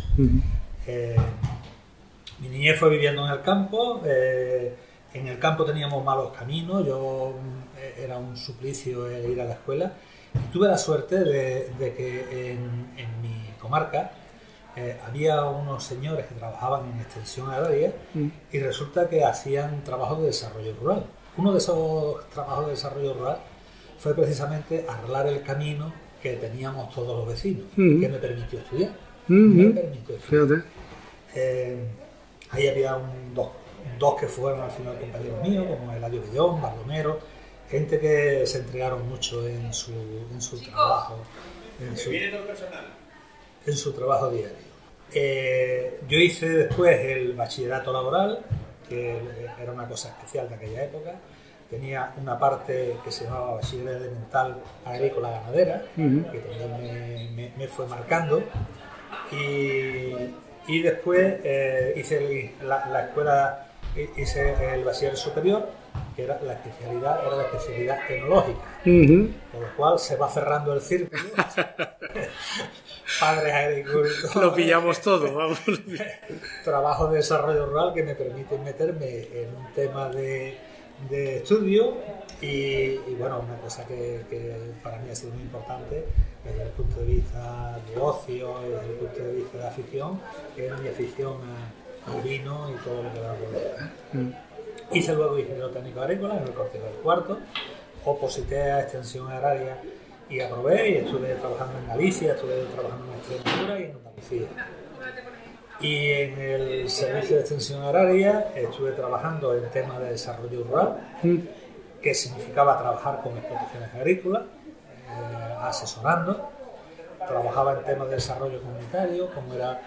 Mi niñez fue viviendo en el campo. En el campo teníamos malos caminos, era un suplicio el ir a la escuela, y tuve la suerte de que en mi comarca había unos señores que trabajaban en extensión agraria y resulta que hacían trabajos de desarrollo rural. Uno de esos trabajos de desarrollo rural fue precisamente arreglar el camino que teníamos todos los vecinos, que me permitió estudiar. Ahí había dos que fueron al final compañeros míos, como Eladio Bellón, Baldomero, gente que se entregaron mucho en su trabajo, en su trabajo diario. Yo hice después el bachillerato laboral, que era una cosa especial de aquella época. Tenía una parte que se llamaba bachillerato elemental agrícola ganadera, que también me fue marcando. Y después hice la escuela, hice el bachiller superior, que era la especialidad enológica, con lo cual se va cerrando el círculo. Padres agricultores. Lo pillamos todo, vamos. Trabajo de desarrollo rural que me permite meterme en un tema de estudio y bueno, una cosa que para mí ha sido muy importante desde el punto de vista de ocio y desde el punto de vista de afición, que es mi afición al vino y todo lo que va a rodea. Hice luego ingeniero técnico agrícola en el Cortijo del Cuarto, oposité a extensión agraria y aprobé, y estuve trabajando en Galicia, estuve trabajando en Extremadura y en Andalucía. Y en el servicio de extensión agraria estuve trabajando en temas de desarrollo rural, que significaba trabajar con explotaciones agrícolas, asesorando. Trabajaba en temas de desarrollo comunitario, como era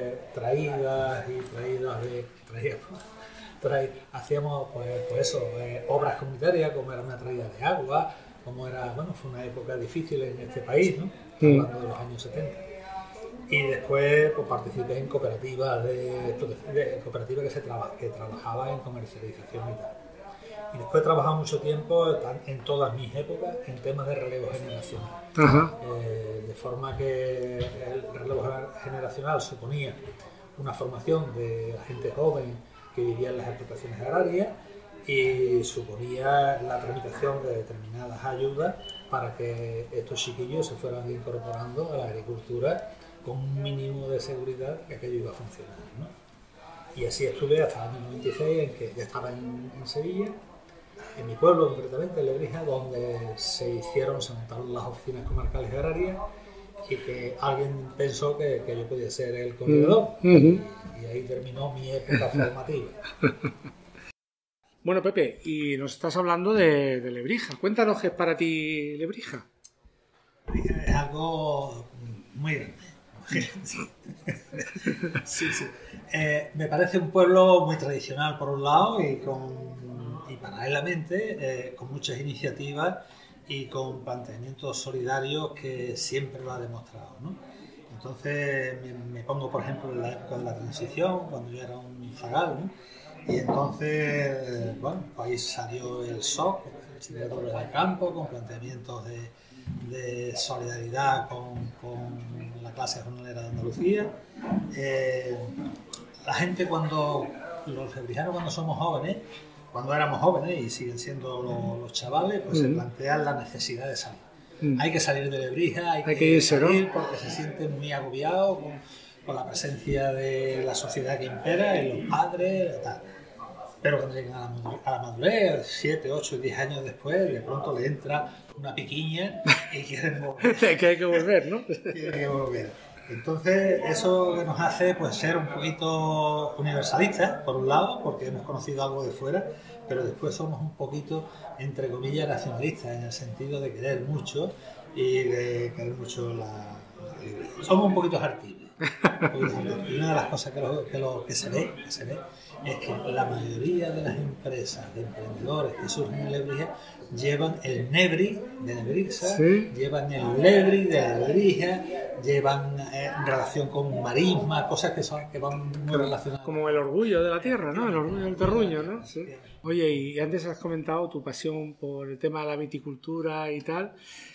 hacíamos obras comunitarias, como era una traída de agua, como era, bueno, fue una época difícil en este país, ¿no? Hablando de los años 70. Y después pues, participé en cooperativas que trabajaban en comercialización y tal. Y después he trabajado mucho tiempo, en todas mis épocas, en temas de relevo generacional. De forma que el relevo generacional suponía una formación de la gente joven que vivía en las explotaciones agrarias y suponía la tramitación de determinadas ayudas para que estos chiquillos se fueran incorporando a la agricultura con un mínimo de seguridad que aquello iba a funcionar, ¿no? Y así estuve hasta el año 96, en que ya estaba en Sevilla, en mi pueblo concretamente, en Lebrija, donde se montaron las oficinas comarcales agrarias y que alguien pensó que yo podía ser el coordinador. Y ahí terminó mi época formativa. Bueno, Pepe, y nos estás hablando de Lebrija. Cuéntanos qué es para ti Lebrija. Lebrija es algo muy grande. Sí. Me parece un pueblo muy tradicional por un lado y paralelamente con muchas iniciativas y con planteamientos solidarios que siempre lo ha demostrado, ¿no? Entonces me pongo, por ejemplo, en la época de la transición, cuando yo era un zagal, ¿no? Y entonces, bueno, ahí salió el SOC, el Sindicato Obrero del Campo, con planteamientos de solidaridad con la clase jornalera de Andalucía. La gente los lebrijanos cuando somos jóvenes, cuando éramos jóvenes y siguen siendo los chavales, pues se plantean la necesidad de salir. Hay que salir de Lebrija, hay que irse, salir, ¿no? Porque se sienten muy agobiados con la presencia de la sociedad que impera y los padres, tal. Pero cuando llegan a la madurez, 7, 8, 10 años después, de pronto le entra una piquiña y quieren volver. Que hay que volver, ¿no? Hay que volver. Entonces, eso nos hace pues ser un poquito universalistas, por un lado, porque hemos conocido algo de fuera, pero después somos un poquito, entre comillas, nacionalistas, en el sentido de querer mucho y de querer mucho la somos un poquito hartibles. Y una de las cosas que se ve es que la mayoría de las empresas de emprendedores que surgen en Lebrija llevan el Nebri de Lebrija, ¿sí? Llevan el Lebri de Lebrija, llevan relación con marisma, cosas que van muy relacionadas. Como el orgullo de la tierra, ¿no? El orgullo del terruño, ¿no? Sí. Oye, y antes has comentado tu pasión por el tema de la viticultura y tal.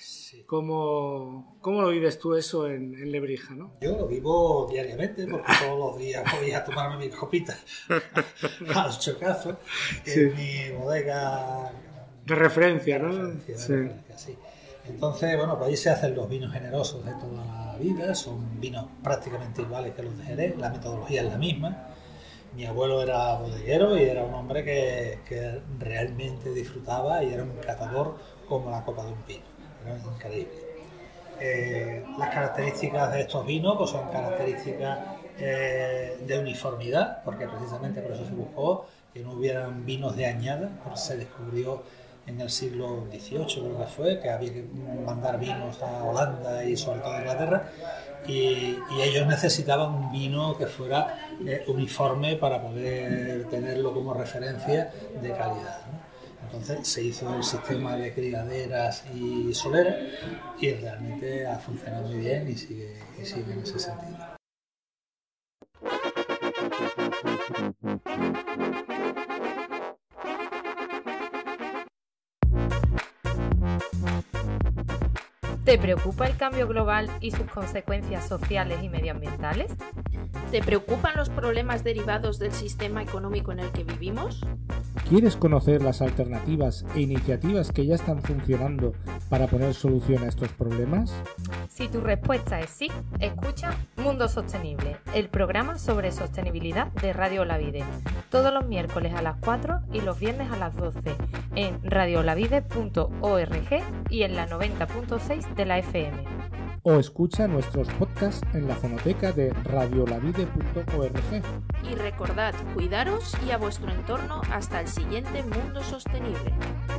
¿Cómo lo vives tú eso en Lebrija, no? Yo lo vivo diariamente porque todos los días voy a tomarme mis copitas al Chocazo, que es mi bodega de referencia, ¿no? Sí. Entonces, bueno, pues ahí se hacen los vinos generosos de toda la vida, son vinos prácticamente iguales que los de Jerez, la metodología es la misma. Mi abuelo era bodeguero y era un hombre que realmente disfrutaba y era un catador como la copa de un pino. Era increíble. Las características de estos vinos pues son características de uniformidad, porque precisamente por eso se buscó que no hubieran vinos de añada, porque se descubrió en el siglo XVIII, creo que fue, que había que mandar vinos a Holanda y sobre todo a Inglaterra, y ellos necesitaban un vino que fuera uniforme para poder tenerlo como referencia de calidad, ¿no? Entonces se hizo el sistema de criaderas y soleras y realmente ha funcionado muy bien y sigue en ese sentido. ¿Te preocupa el cambio global y sus consecuencias sociales y medioambientales? ¿Te preocupan los problemas derivados del sistema económico en el que vivimos? ¿Quieres conocer las alternativas e iniciativas que ya están funcionando para poner solución a estos problemas? Si tu respuesta es sí, escucha Mundo Sostenible, el programa sobre sostenibilidad de Radio Olavide, todos los miércoles a las 4 y los viernes a las 12 en radioolavide.org y en la 90.6 de la FM. O escucha nuestros podcasts en la fonoteca de radioolavide.org. Y recordad, cuidaros y a vuestro entorno hasta el siguiente Mundo Sostenible.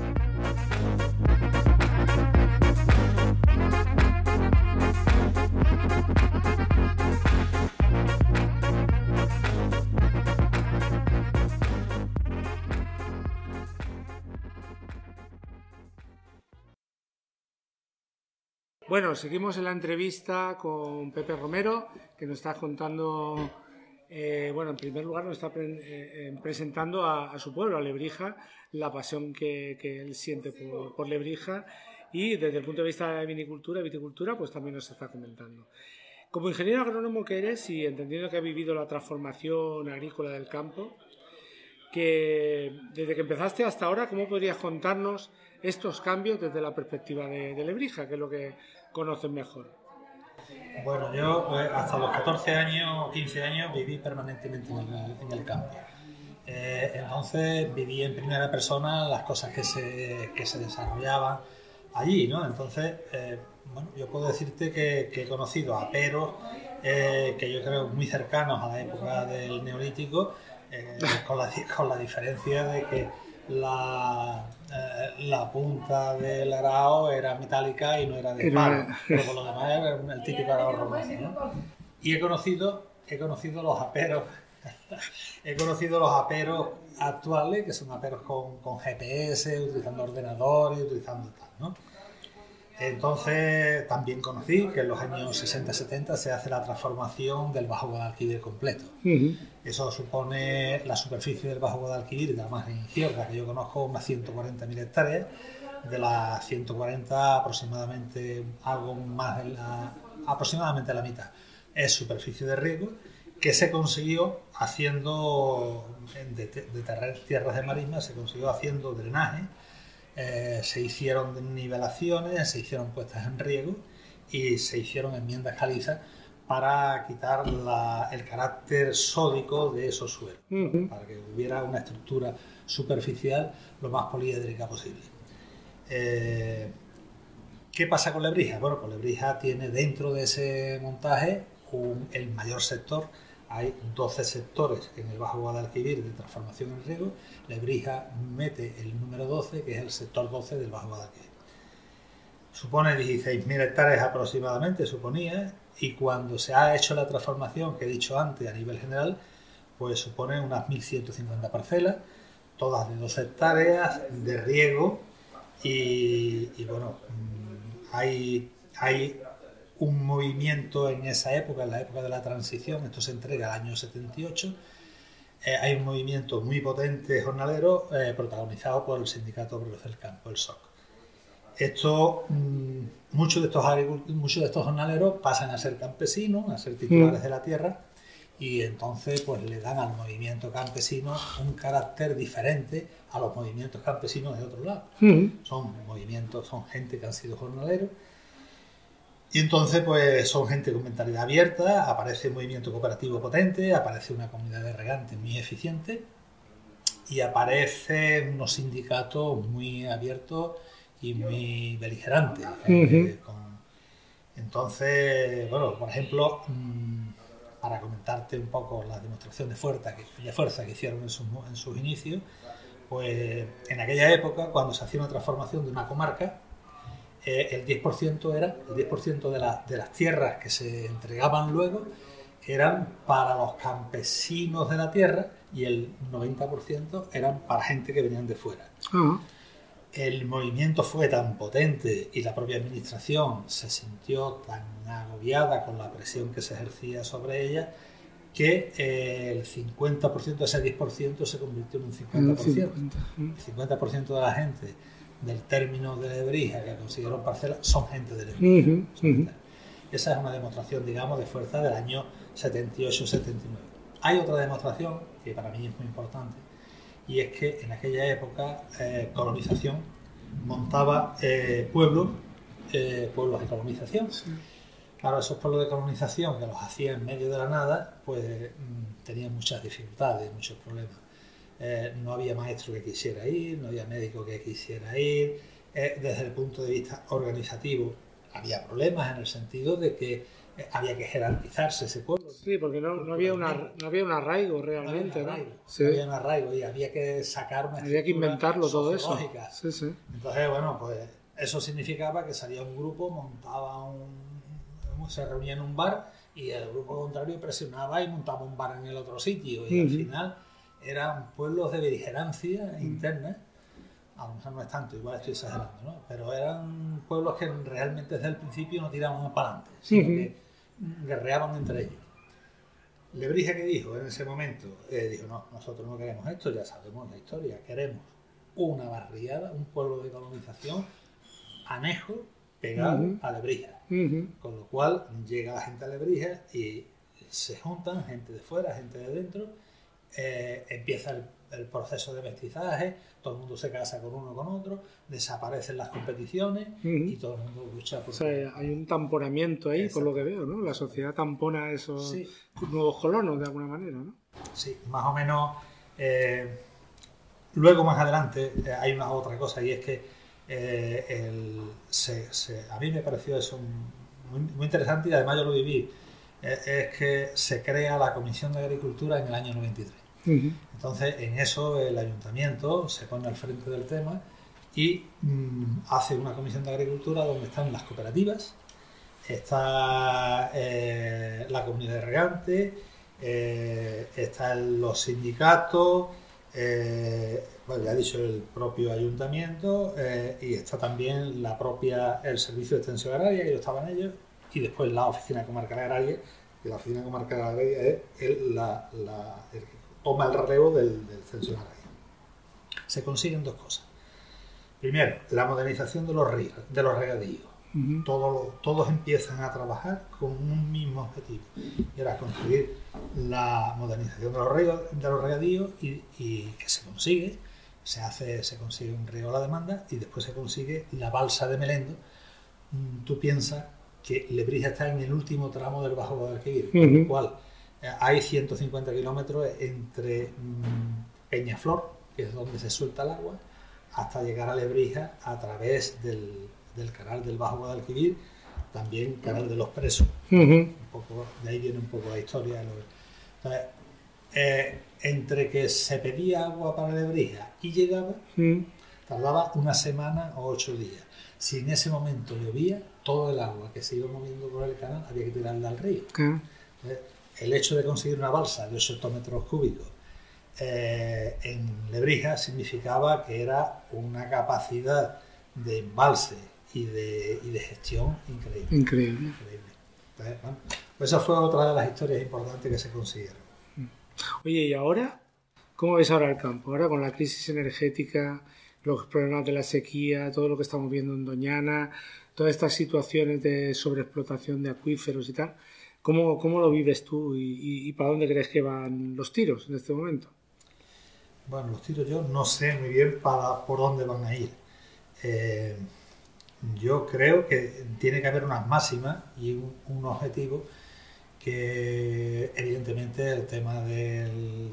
Bueno, seguimos en la entrevista con Pepe Romero, que nos está contando, en primer lugar nos está presentando a su pueblo, a Lebrija, la pasión que él siente por Lebrija, y desde el punto de vista de viticultura, pues también nos está comentando. Como ingeniero agrónomo que eres y entendiendo que ha vivido la transformación agrícola del campo, que desde que empezaste hasta ahora, ¿cómo podrías contarnos estos cambios desde la perspectiva de Lebrija, que es lo que conoces mejor? Bueno, yo hasta los 14 años, 15 años, viví permanentemente en el campo. Entonces viví en primera persona las cosas que se desarrollaban allí, ¿no? Entonces, bueno, yo puedo decirte que he conocido aperos que yo creo muy cercanos a la época del Neolítico, con la diferencia de que la punta del arao era metálica y no era de palo, pero por lo demás era el típico arao romano, ¿no? Y he conocido los aperos actuales, que son aperos con GPS, utilizando ordenadores, utilizando tal, ¿no? Entonces también conocí que en los años 60-70 se hace la transformación del Bajo Guadalquivir completo. Eso supone la superficie del Bajo Guadalquivir, de la margen izquierda, que yo conozco, unas 140.000 hectáreas. De las 140 aproximadamente, algo más de aproximadamente la mitad es superficie de riego, que se consiguió haciendo de tierras de marisma, se consiguió haciendo drenaje. Se hicieron nivelaciones, se hicieron puestas en riego y se hicieron enmiendas calizas para quitar el carácter sódico de esos suelos, para que hubiera una estructura superficial lo más poliédrica posible. ¿Qué pasa con Lebrija? Bueno, pues Lebrija tiene dentro de ese montaje el mayor sector. Hay 12 sectores en el Bajo Guadalquivir de transformación en riego. Lebrija mete el número 12, que es el sector 12 del Bajo Guadalquivir. Supone 16.000 hectáreas aproximadamente, suponía, y cuando se ha hecho la transformación que he dicho antes a nivel general, pues supone unas 1.150 parcelas, todas de 12 hectáreas, de riego, y bueno, hay un movimiento en esa época, en la época de la transición, esto se entrega al año 78, hay un movimiento muy potente jornalero protagonizado por el Sindicato Obreros del Campo, el SOC. Muchos de estos jornaleros pasan a ser campesinos, a ser titulares de la tierra, y entonces pues le dan al movimiento campesino un carácter diferente a los movimientos campesinos de otro lado. Son gente que han sido jornaleros. Y entonces, pues, son gente con mentalidad abierta, aparece un movimiento cooperativo potente, aparece una comunidad de regantes muy eficiente y aparecen unos sindicatos muy abiertos y muy beligerantes. Entonces, bueno, por ejemplo, para comentarte un poco la demostración de fuerza que hicieron en sus inicios, pues en aquella época, cuando se hacía una transformación de una comarca, el 10% de las tierras que se entregaban luego eran para los campesinos de la tierra y el 90% eran para gente que venían de fuera. El movimiento fue tan potente y la propia administración se sintió tan agobiada con la presión que se ejercía sobre ella que el 50% de ese 10% se convirtió en un 50%. El 50% de la gente del término de Lebrija que consiguieron parcelas son gente de Lebrija. Esa es una demostración, digamos, de fuerza del año 78-79. Hay otra demostración que para mí es muy importante, y es que en aquella época colonización montaba pueblos de colonización. Claro, esos pueblos de colonización que los hacía en medio de la nada, pues tenían muchas dificultades, muchos problemas. No había maestro que quisiera ir, no había médico que quisiera ir. Desde el punto de vista organizativo había problemas en el sentido de que había que jerarquizarse ese pueblo. Sí, porque no había un arraigo realmente. No había un arraigo y había que sacar una había que inventarlo todo eso. Entonces, bueno, pues eso significaba que salía un grupo, se reunía en un bar y el grupo contrario presionaba y montaba un bar en el otro sitio, y al final eran pueblos de beligerancia interna. A lo mejor no es tanto, igual estoy exagerando, ¿no? Pero eran pueblos que realmente desde el principio no tiraban para adelante, sino que guerreaban entre ellos. Lebrija, ¿qué dijo en ese momento? Dijo, no, nosotros no queremos esto, ya sabemos la historia, queremos una barriada, un pueblo de colonización anejo, pegado a Lebrija. Con lo cual llega la gente a Lebrija y se juntan gente de fuera, gente de dentro, empieza el proceso de mestizaje, todo el mundo se casa con uno con otro, desaparecen las competiciones y todo el mundo lucha por... O sea, hay un tamponamiento ahí, por lo que veo, ¿no? La sociedad tampona a esos nuevos colonos de alguna manera, ¿no? Sí, más o menos. Luego, más adelante, hay una otra cosa, y es que a mí me pareció eso muy interesante, y además yo lo viví. Es que se crea la Comisión de Agricultura en el año 93. Entonces, en eso el ayuntamiento se pone al frente del tema y hace una comisión de agricultura donde están las cooperativas, está la comunidad de regantes, están los sindicatos, bueno, ya he dicho, el propio ayuntamiento, y está también el servicio de extensión agraria, que yo estaba en ellos, y después la oficina comarcal agraria, que la oficina comarcal agraria es el que toma el relevo del censo agrario. Se consiguen dos cosas. Primero, la modernización de los regadíos. Todos empiezan a trabajar con un mismo objetivo, y era conseguir la modernización de los regadíos, y que se consigue. Se consigue un riego a la demanda, y después se consigue la balsa de Melendo. Tú piensas que Lebrija está en el último tramo del Bajo Guadalquivir, con lo cual hay 150 kilómetros entre Peñaflor, que es donde se suelta el agua, hasta llegar a Lebrija a través del canal del Bajo Guadalquivir, también canal de los Presos. Un poco, de ahí viene un poco la historia. Entonces, entre que se pedía agua para Lebrija y llegaba, tardaba una semana o 8 días. Si en ese momento llovía, todo el agua que se iba moviendo por el canal había que tirarla al río. Entonces, el hecho de conseguir una balsa de 8 hectómetros cúbicos en Lebrija significaba que era una capacidad de embalse y de gestión increíble. Entonces, bueno, pues esa fue otra de las historias importantes que se consiguieron. Oye, ¿y ahora? ¿Cómo ves ahora el campo? Ahora con la crisis energética, los problemas de la sequía, todo lo que estamos viendo en Doñana, todas estas situaciones de sobreexplotación de acuíferos y tal, ¿cómo lo vives tú y para dónde crees que van los tiros en este momento? Bueno, los tiros yo no sé muy bien por dónde van a ir. Yo creo que tiene que haber unas máximas y un objetivo, que evidentemente el tema del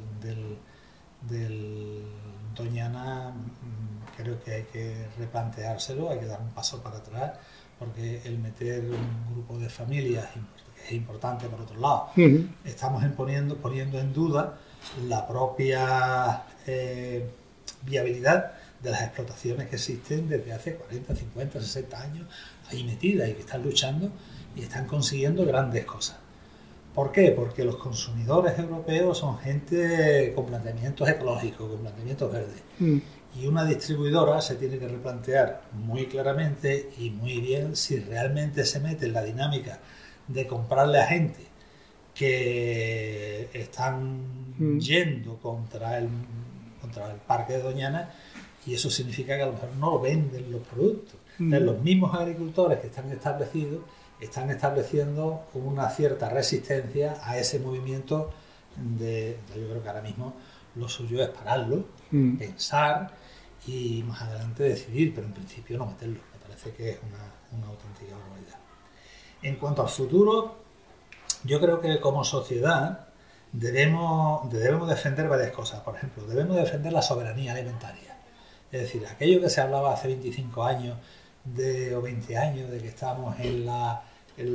Doñana creo que hay que replanteárselo, hay que dar un paso para atrás, porque el meter un grupo de familias es importante. Por otro lado, estamos poniendo en duda la propia viabilidad de las explotaciones que existen desde hace 40, 50, 60 años ahí metidas, y que están luchando y están consiguiendo grandes cosas. ¿Por qué? Porque los consumidores europeos son gente con planteamientos ecológicos, con planteamientos verdes. Y una distribuidora se tiene que replantear muy claramente y muy bien si realmente se mete en la dinámica de comprarle a gente que están yendo contra el parque de Doñana, y eso significa que a lo mejor no venden los productos. Entonces, los mismos agricultores que están establecidos están estableciendo una cierta resistencia a ese movimiento yo creo que ahora mismo lo suyo es pararlo, pensar y más adelante decidir, pero en principio no meterlo. Me parece que es una auténtica barbaridad. En cuanto al futuro, yo creo que como sociedad debemos defender varias cosas. Por ejemplo, debemos defender la soberanía alimentaria. Es decir, aquello que se hablaba hace 25 años o 20 años de que estamos en el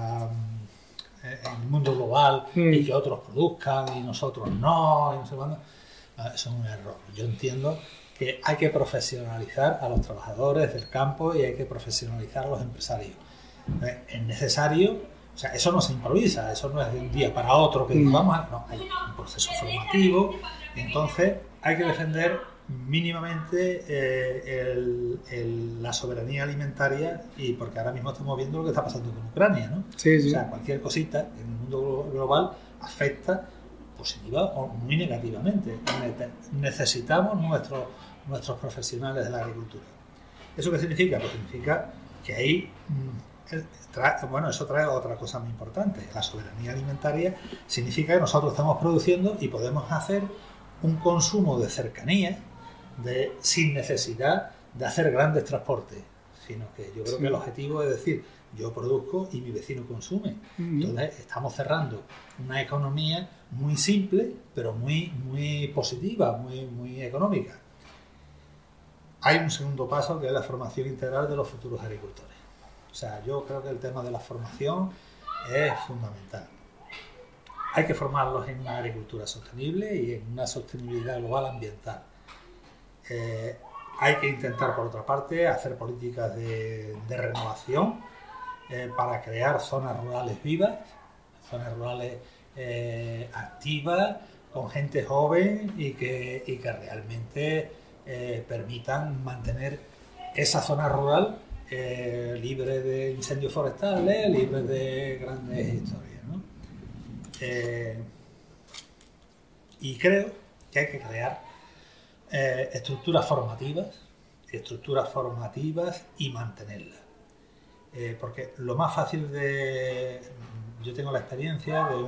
mundo global y que otros produzcan y nosotros no, y no sé cuándo. Eso es un error. Yo entiendo que hay que profesionalizar a los trabajadores del campo y hay que profesionalizar a los empresarios. Es necesario, o sea, eso no se improvisa, eso no es de un día para otro que vamos a... No, hay un proceso formativo, y entonces hay que defender mínimamente la soberanía alimentaria, y porque ahora mismo estamos viendo lo que está pasando con Ucrania, ¿no? Sí. O sea, cualquier cosita en el mundo global afecta positiva o muy negativamente. Necesitamos nuestros profesionales de la agricultura. ¿Eso qué significa? Pues significa que ahí eso trae otra cosa muy importante. La soberanía alimentaria significa que nosotros estamos produciendo y podemos hacer un consumo de cercanía sin necesidad de hacer grandes transportes, sino que yo creo que el objetivo es decir, yo produzco y mi vecino consume. Entonces estamos cerrando una economía muy simple, pero muy, muy positiva, muy, muy económica. Hay un segundo paso que es la formación integral de los futuros agricultores. O sea, yo creo que el tema de la formación es fundamental. Hay que formarlos en una agricultura sostenible y en una sostenibilidad global ambiental. Hay que intentar, por otra parte, hacer políticas de renovación para crear zonas rurales vivas, zonas rurales activas, con gente joven y que realmente permitan mantener esa zona rural libre de incendios forestales, libre de grandes historias, ¿no? Y creo que hay que crear estructuras formativas y mantenerlas. Porque lo más fácil yo tengo la experiencia de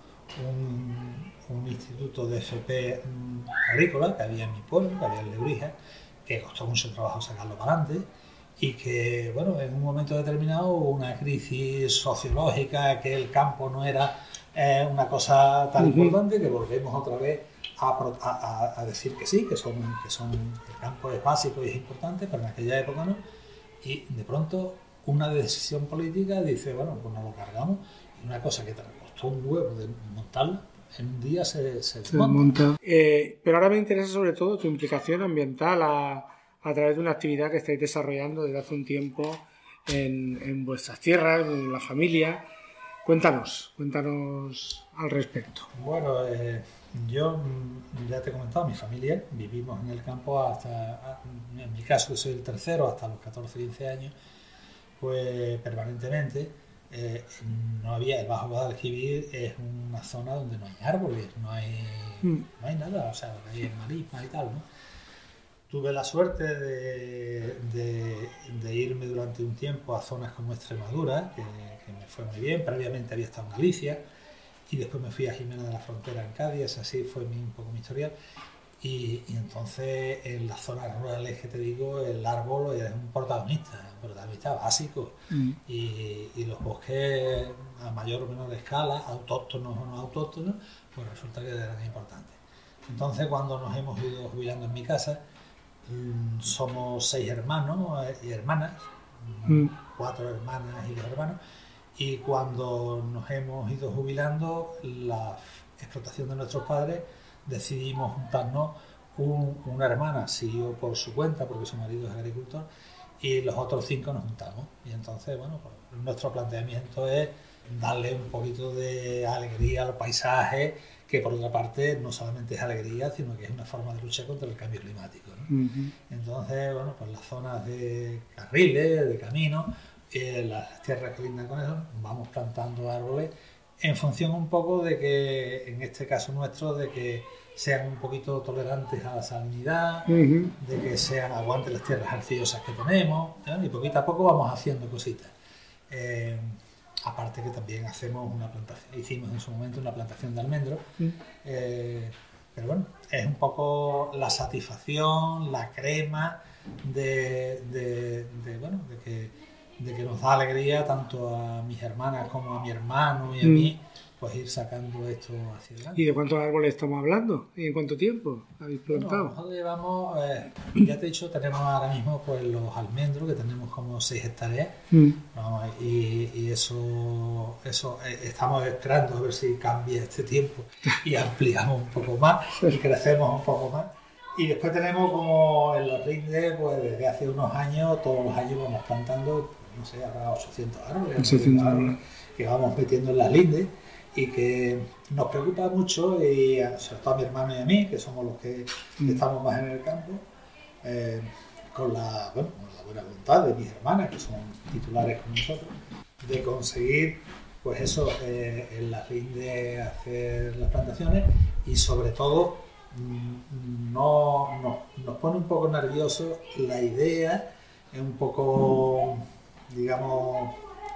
un instituto de FP agrícola que había en mi pueblo, que había en Lebrija, que costó mucho trabajo sacarlo para adelante y que, bueno, en un momento determinado hubo una crisis sociológica, que el campo no era una cosa tan importante, que volvemos otra vez a decir que sí, que el campo es básico y es importante, pero en aquella época no, y de pronto una decisión política dice, bueno, pues nos lo cargamos, y una cosa que te costó un huevo de montarla, en un día se desmonta. Pero ahora me interesa sobre todo tu implicación ambiental a través de una actividad que estáis desarrollando desde hace un tiempo en vuestras tierras, en la familia. Cuéntanos al respecto. Bueno, yo ya te he comentado, mi familia, vivimos en el campo hasta, en mi caso, que soy el tercero, hasta los 14, 15 años, pues permanentemente. No había, el Bajo Guadalquivir es una zona donde no hay árboles, no hay nada, o sea, hay marismas y tal, ¿no? Tuve la suerte de irme durante un tiempo a zonas como Extremadura, que me fue muy bien. Previamente había estado en Galicia y después me fui a Jimena de la Frontera en Cádiz, así fue un poco mi historial. Y entonces en las zonas rurales que te digo, el árbol es un protagonista básico. Y los bosques a mayor o menor escala, autóctonos o no autóctonos, pues resulta que eran importantes. Entonces cuando nos hemos ido jubilando en mi casa, somos 6 hermanos y hermanas, 4 hermanas y 2 hermanos, y cuando nos hemos ido jubilando, la explotación de nuestros padres, decidimos juntarnos. Una hermana siguió por su cuenta porque su marido es agricultor y los otros 5 nos juntamos. Y entonces, bueno, pues nuestro planteamiento es darle un poquito de alegría al paisaje, que por otra parte no solamente es alegría, sino que es una forma de lucha contra el cambio climático, ¿no? Entonces, bueno, pues las zonas de carriles, de caminos, las tierras que lindan con eso, vamos plantando árboles en función un poco de que, en este caso nuestro, de que sean un poquito tolerantes a la salinidad, de que aguanten las tierras arcillosas que tenemos, ¿no? Y poquito a poco vamos haciendo cositas. Aparte que también hacemos hicimos en su momento una plantación de almendros, pero bueno, es un poco la satisfacción, la crema de que nos da alegría tanto a mis hermanas como a mi hermano y a mí, pues ir sacando esto hacia adelante. ¿Y de cuántos árboles estamos hablando? ¿Y en cuánto tiempo habéis plantado? Bueno, nosotros llevamos, ya te he dicho, tenemos ahora mismo pues los almendros, que tenemos como 6 hectáreas, ¿no? Y eso estamos esperando a ver si cambia este tiempo y ampliamos un poco más y crecemos un poco más. Y después tenemos como en los lindes, pues desde hace unos años, todos los años vamos plantando, no sé, habrá 800 árboles que vamos metiendo en las lindes y que nos preocupa mucho, y sobre todo a mi hermano y a mí, que somos los que estamos más en el campo, con la buena voluntad de mis hermanas, que son titulares con nosotros, de conseguir pues eso, en las lindes hacer las plantaciones, y sobre todo nos pone un poco nerviosos la idea, un poco, digamos,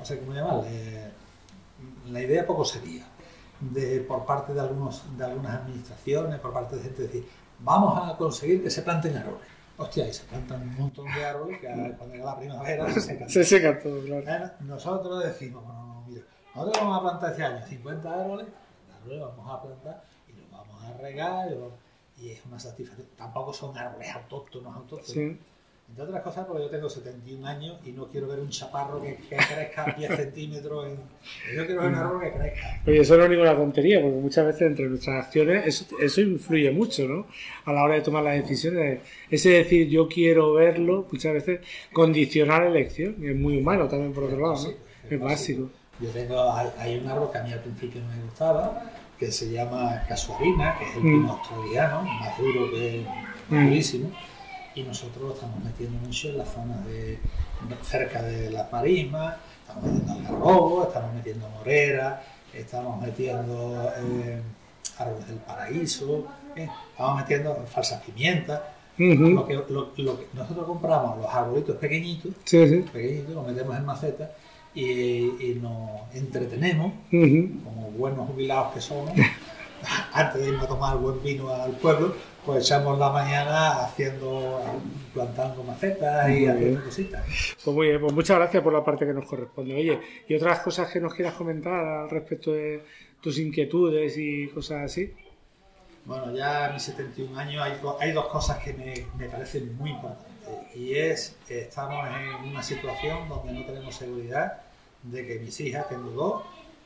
no sé cómo llamar, la idea poco sería por parte de algunas administraciones, por parte de gente, decir, vamos a conseguir que se planten árboles. Hostia, y se plantan un montón de árboles que cuando llega la primavera se secan. Se secan todo, claro. Nosotros decimos, no, mira, nosotros vamos a plantar este año 50 árboles vamos a plantar y los vamos a regar y es una satisfacción. Tampoco son árboles autóctonos. Sí. Entre otras cosas porque yo tengo 71 años y no quiero ver un chaparro que crezca 10 centímetros. Yo quiero ver un árbol que crezca. Oye, eso no es ninguna tontería, porque muchas veces entre nuestras acciones eso influye mucho, ¿no? A la hora de tomar las decisiones. Ese decir yo quiero verlo, muchas veces condicionar la elección. Es muy humano también por otro lado, ¿no? Es básico. Yo hay un árbol que a mí al principio no me gustaba, que se llama casuarina, que es el pino australiano, más duro que durísimo. Y nosotros lo estamos metiendo mucho en las zonas cerca de las marismas, estamos metiendo algarrobo, estamos metiendo morera, estamos metiendo árboles del paraíso, estamos metiendo falsas pimientas. Lo que nosotros compramos, los arbolitos pequeñitos, pequeñitos, los metemos en macetas y nos entretenemos, como buenos jubilados que somos. Antes de irnos a tomar buen vino al pueblo, pues echamos la mañana plantando macetas y haciendo cositas. Pues muy bien, pues muchas gracias por la parte que nos corresponde. Oye, ¿y otras cosas que nos quieras comentar al respecto de tus inquietudes y cosas así? Bueno, ya a mis 71 años hay dos cosas que me parecen muy importantes. Y estamos en una situación donde no tenemos seguridad de que mis hijas, tengo dos,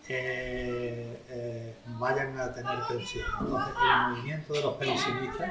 vayan a tener pensión. Entonces el movimiento de los pensionistas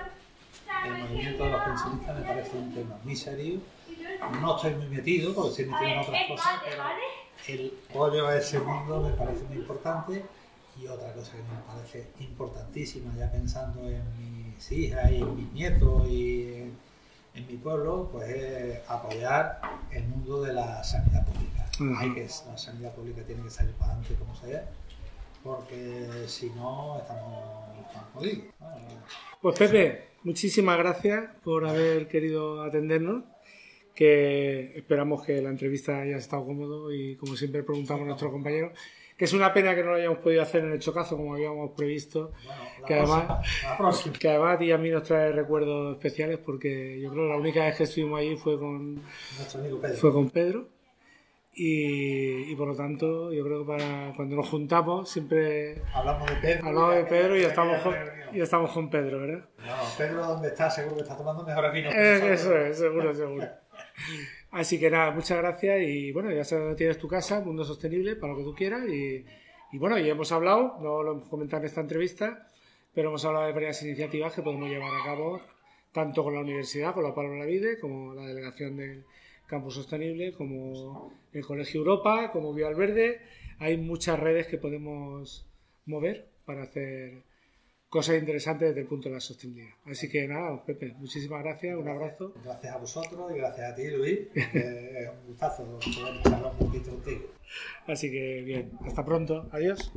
me parece un tema muy serio. No estoy muy metido porque estoy metido en otras cosas, pero el apoyo a ese mundo me parece muy importante. Y otra cosa que me parece importantísima, ya pensando en mis hijas y en mis nietos y en mi pueblo, pues es apoyar el mundo de la sanidad pública. La sanidad pública tiene que salir para adelante como sea, porque si no estamos jodidos. Pues Pepe, muchísimas gracias por haber querido atendernos, que esperamos que la entrevista haya estado cómodo y como siempre preguntamos a nuestros compañeros, que es una pena que no lo hayamos podido hacer en el Chocazo como habíamos previsto, que además a ti y a mí nos trae recuerdos especiales porque yo creo que la única vez que estuvimos allí fue con Pedro y por lo tanto yo creo que para cuando nos juntamos siempre hablamos de Pedro y ya estamos con Pedro, ¿verdad? No, Pedro donde está seguro que está tomando mejor vino. Eso es, seguro. Así que nada, muchas gracias y bueno, ya tienes tu casa, Mundo Sostenible, para lo que tú quieras y bueno, ya hemos hablado, no lo hemos comentado en esta entrevista, pero hemos hablado de varias iniciativas que podemos llevar a cabo tanto con la universidad, con la Pablo Olavide, como la delegación del Campus Sostenible, como el Colegio Europa, como Bioalverde. Hay muchas redes que podemos mover para hacer cosas interesantes desde el punto de la sostenibilidad. Así que nada, Pepe, muchísimas gracias, un abrazo. Gracias a vosotros y gracias a ti, Luis. Es un gustazo poder charlar un poquito contigo. Así que bien, hasta pronto, adiós.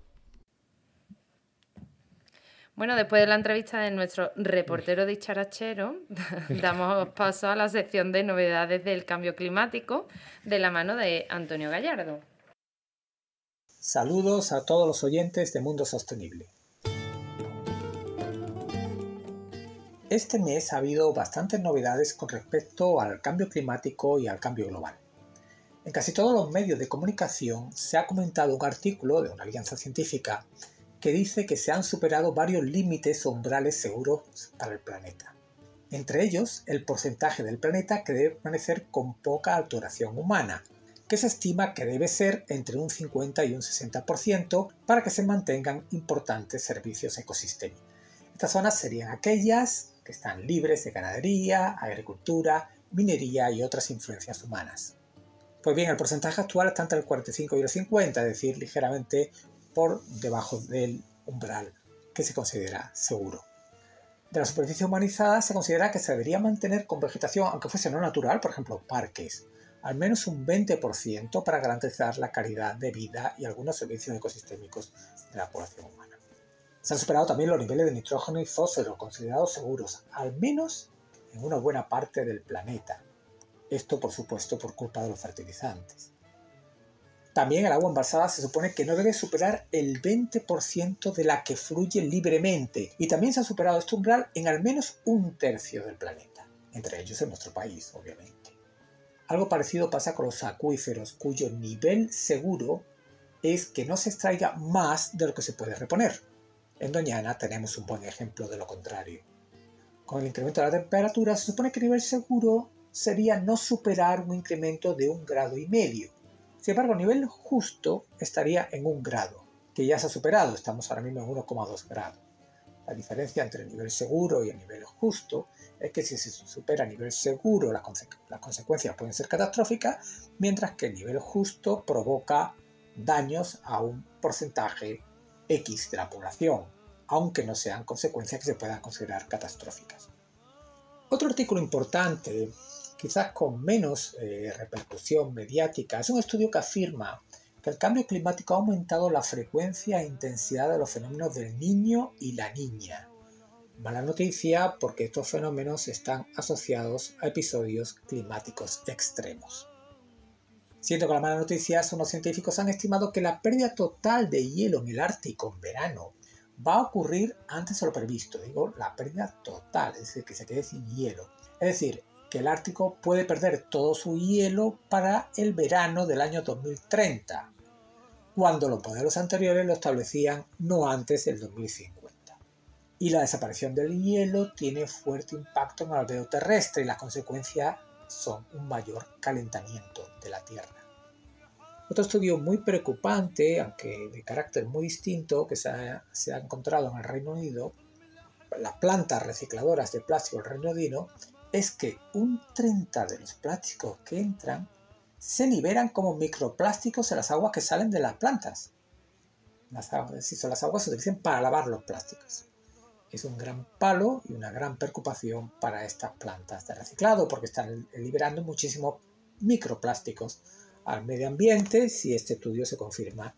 Bueno, después de la entrevista de nuestro reportero dicharachero, damos paso a la sección de novedades del cambio climático de la mano de Antonio Gallardo. Saludos a todos los oyentes de Mundo Sostenible. Este mes ha habido bastantes novedades con respecto al cambio climático y al cambio global. En casi todos los medios de comunicación se ha comentado un artículo de una alianza científica que dice que se han superado varios límites o umbrales seguros para el planeta. Entre ellos, el porcentaje del planeta que debe permanecer con poca alteración humana, que se estima que debe ser entre un 50 y un 60% para que se mantengan importantes servicios ecosistémicos. Estas zonas serían aquellas que están libres de ganadería, agricultura, minería y otras influencias humanas. Pues bien, el porcentaje actual está entre el 45 y el 50, es decir, ligeramente por debajo del umbral que se considera seguro. De la superficie humanizada se considera que se debería mantener con vegetación, aunque fuese no natural, por ejemplo, parques, al menos un 20% para garantizar la calidad de vida y algunos servicios ecosistémicos de la población humana. Se han superado también los niveles de nitrógeno y fósforo considerados seguros, al menos en una buena parte del planeta. Esto, por supuesto, por culpa de los fertilizantes. También el agua embalsada se supone que no debe superar el 20% de la que fluye libremente, y también se ha superado este umbral en al menos 1/3 del planeta, entre ellos en nuestro país, obviamente. Algo parecido pasa con los acuíferos, cuyo nivel seguro es que no se extraiga más de lo que se puede reponer. En Doñana tenemos un buen ejemplo de lo contrario. Con el incremento de la temperatura se supone que el nivel seguro sería no superar un incremento de 1,5 grados. Sin embargo, el nivel justo estaría en 1 grado, que ya se ha superado, estamos ahora mismo en 1,2 grados. La diferencia entre el nivel seguro y el nivel justo es que si se supera el nivel seguro las consecuencias pueden ser catastróficas, mientras que el nivel justo provoca daños a un porcentaje X de la población, aunque no sean consecuencias que se puedan considerar catastróficas. Otro artículo importante, quizás con menos repercusión mediática, es un estudio que afirma que el cambio climático ha aumentado la frecuencia e intensidad de los fenómenos del Niño y la Niña. Mala noticia porque estos fenómenos están asociados a episodios climáticos extremos. Siendo que la mala noticia son los científicos han estimado que la pérdida total de hielo en el Ártico en verano va a ocurrir antes de lo previsto. Digo, la pérdida total, es decir, que se quede sin hielo. Es decir, que el Ártico puede perder todo su hielo para el verano del año 2030, cuando los modelos anteriores lo establecían no antes del 2050. Y la desaparición del hielo tiene fuerte impacto en el albedo terrestre y las consecuencias son un mayor calentamiento de la Tierra. Otro estudio muy preocupante, aunque de carácter muy distinto, que se ha encontrado en el Reino Unido, las plantas recicladoras de plástico del Reino Unido, es que un 30% de los plásticos que entran se liberan como microplásticos en las aguas que salen de las plantas. Las aguas se utilizan para lavar los plásticos. Es un gran palo y una gran preocupación para estas plantas de reciclado porque están liberando muchísimos microplásticos al medio ambiente si este estudio se confirma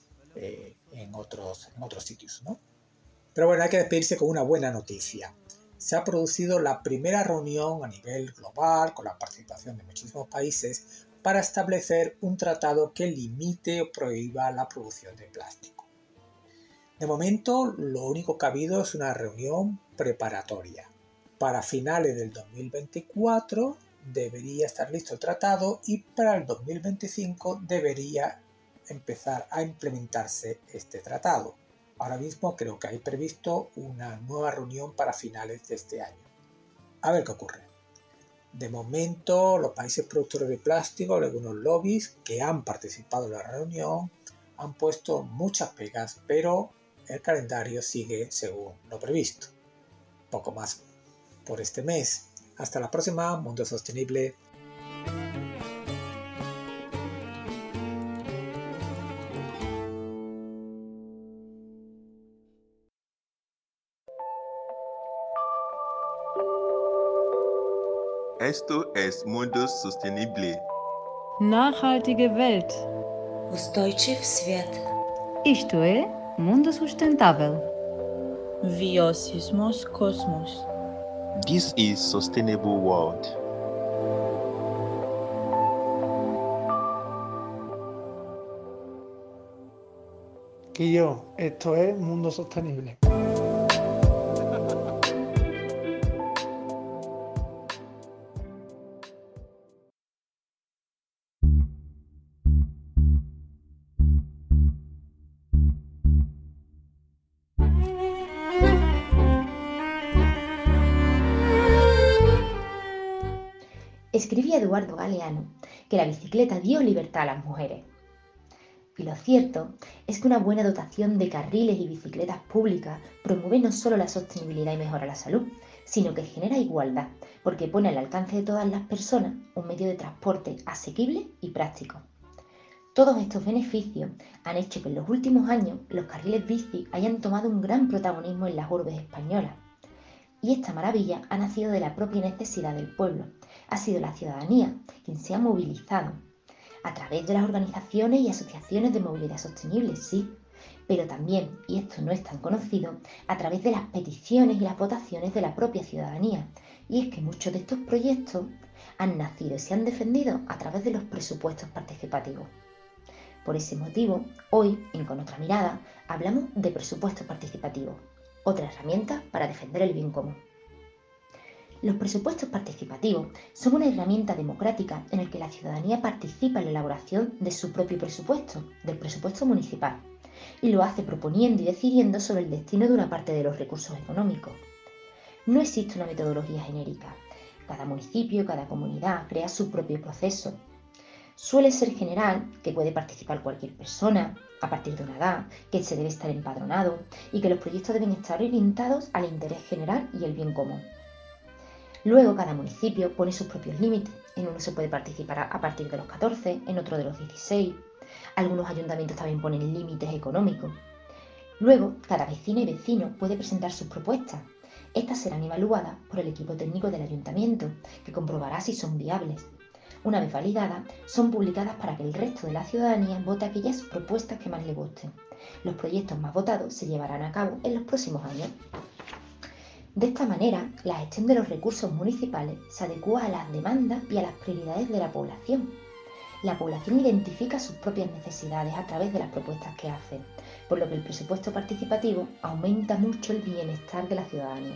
en otros sitios, ¿no? Pero bueno, hay que despedirse con una buena noticia. Se ha producido la primera reunión a nivel global con la participación de muchísimos países para establecer un tratado que limite o prohíba la producción de plástico. De momento, lo único que ha habido es una reunión preparatoria. Para finales del 2024 debería estar listo el tratado y para el 2025 debería empezar a implementarse este tratado. Ahora mismo creo que hay previsto una nueva reunión para finales de este año. A ver qué ocurre. De momento, los países productores de plástico, algunos lobbies que han participado en la reunión, han puesto muchas pegas, pero el calendario sigue según lo previsto. Poco más por este mes. Hasta la próxima, Mundo Sostenible. Esto es Mundo Sostenible. Nachhaltige Welt. Устойчив свет. Isto é Mundo Sustentável. Biosismos Cosmos. This is Sustainable World. Quillo, esto es Mundo Sostenible. Escribía Eduardo Galeano que la bicicleta dio libertad a las mujeres. Y lo cierto es que una buena dotación de carriles y bicicletas públicas promueve no solo la sostenibilidad y mejora la salud, sino que genera igualdad, porque pone al alcance de todas las personas un medio de transporte asequible y práctico. Todos estos beneficios han hecho que en los últimos años los carriles bici hayan tomado un gran protagonismo en las urbes españolas. Y esta maravilla ha nacido de la propia necesidad del pueblo. Ha sido la ciudadanía quien se ha movilizado a través de las organizaciones y asociaciones de movilidad sostenible, sí, pero también, y esto no es tan conocido, a través de las peticiones y las votaciones de la propia ciudadanía. Y es que muchos de estos proyectos han nacido y se han defendido a través de los presupuestos participativos. Por ese motivo, hoy, en Con otra mirada, hablamos de presupuestos participativos, otra herramienta para defender el bien común. Los presupuestos participativos son una herramienta democrática en la que la ciudadanía participa en la elaboración de su propio presupuesto, del presupuesto municipal, y lo hace proponiendo y decidiendo sobre el destino de una parte de los recursos económicos. No existe una metodología genérica. Cada municipio, cada comunidad crea su propio proceso. Suele ser general, que puede participar cualquier persona, a partir de una edad, que se debe estar empadronado y que los proyectos deben estar orientados al interés general y el bien común. Luego, cada municipio pone sus propios límites. En uno se puede participar a partir de los 14, en otro de los 16. Algunos ayuntamientos también ponen límites económicos. Luego, cada vecina y vecino puede presentar sus propuestas. Estas serán evaluadas por el equipo técnico del ayuntamiento, que comprobará si son viables. Una vez validadas, son publicadas para que el resto de la ciudadanía vote aquellas propuestas que más le gusten. Los proyectos más votados se llevarán a cabo en los próximos años. De esta manera, la gestión de los recursos municipales se adecúa a las demandas y a las prioridades de la población. La población identifica sus propias necesidades a través de las propuestas que hace, por lo que el presupuesto participativo aumenta mucho el bienestar de la ciudadanía.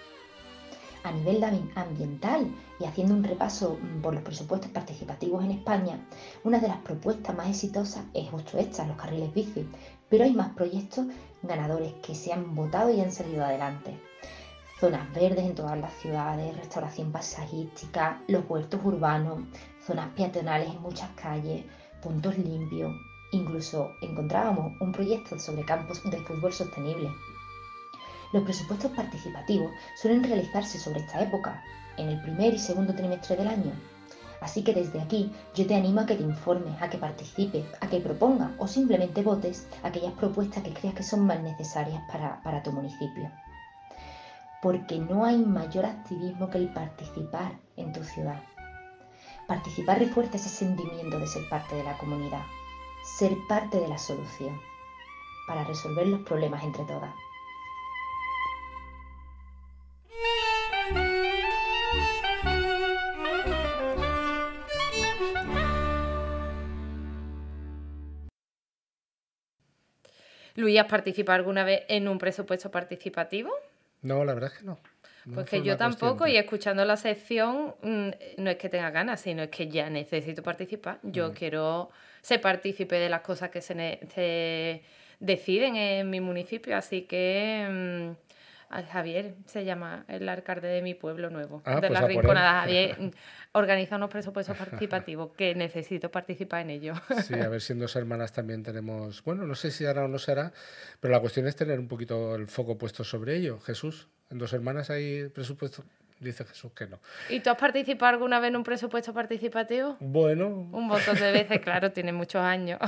A nivel ambiental y haciendo un repaso por los presupuestos participativos en España, una de las propuestas más exitosas es justo esta, los carriles bici, pero hay más proyectos ganadores que se han votado y han salido adelante. Zonas verdes en todas las ciudades, restauración paisajística, los huertos urbanos, zonas peatonales en muchas calles, puntos limpios. Incluso encontrábamos un proyecto sobre campos de fútbol sostenible. Los presupuestos participativos suelen realizarse sobre esta época, en el primer y segundo trimestre del año. Así que desde aquí yo te animo a que te informes, a que participes, a que propongas o simplemente votes aquellas propuestas que creas que son más necesarias para tu municipio. Porque no hay mayor activismo que el participar en tu ciudad. Participar refuerza ese sentimiento de ser parte de la comunidad, ser parte de la solución, para resolver los problemas entre todas. Luis, ¿has participado alguna vez en un presupuesto participativo? No, la verdad es que no. Pues que yo tampoco, y escuchando la sección, no es que tenga ganas, sino es que ya necesito participar. Yo quiero ser partícipe de las cosas que se deciden en mi municipio, así que Javier se llama el alcalde de mi pueblo nuevo, de pues la Rinconada. Javier organiza unos presupuestos participativos que necesito participar en ellos. Sí, a ver si en Dos Hermanas también tenemos, bueno, no sé si hará o no se hará, pero la cuestión es tener un poquito el foco puesto sobre ello. Jesús, ¿en Dos Hermanas hay presupuesto? Dice Jesús que no. ¿Y tú has participado alguna vez en un presupuesto participativo? Bueno. Un montón de veces, claro, tiene muchos años.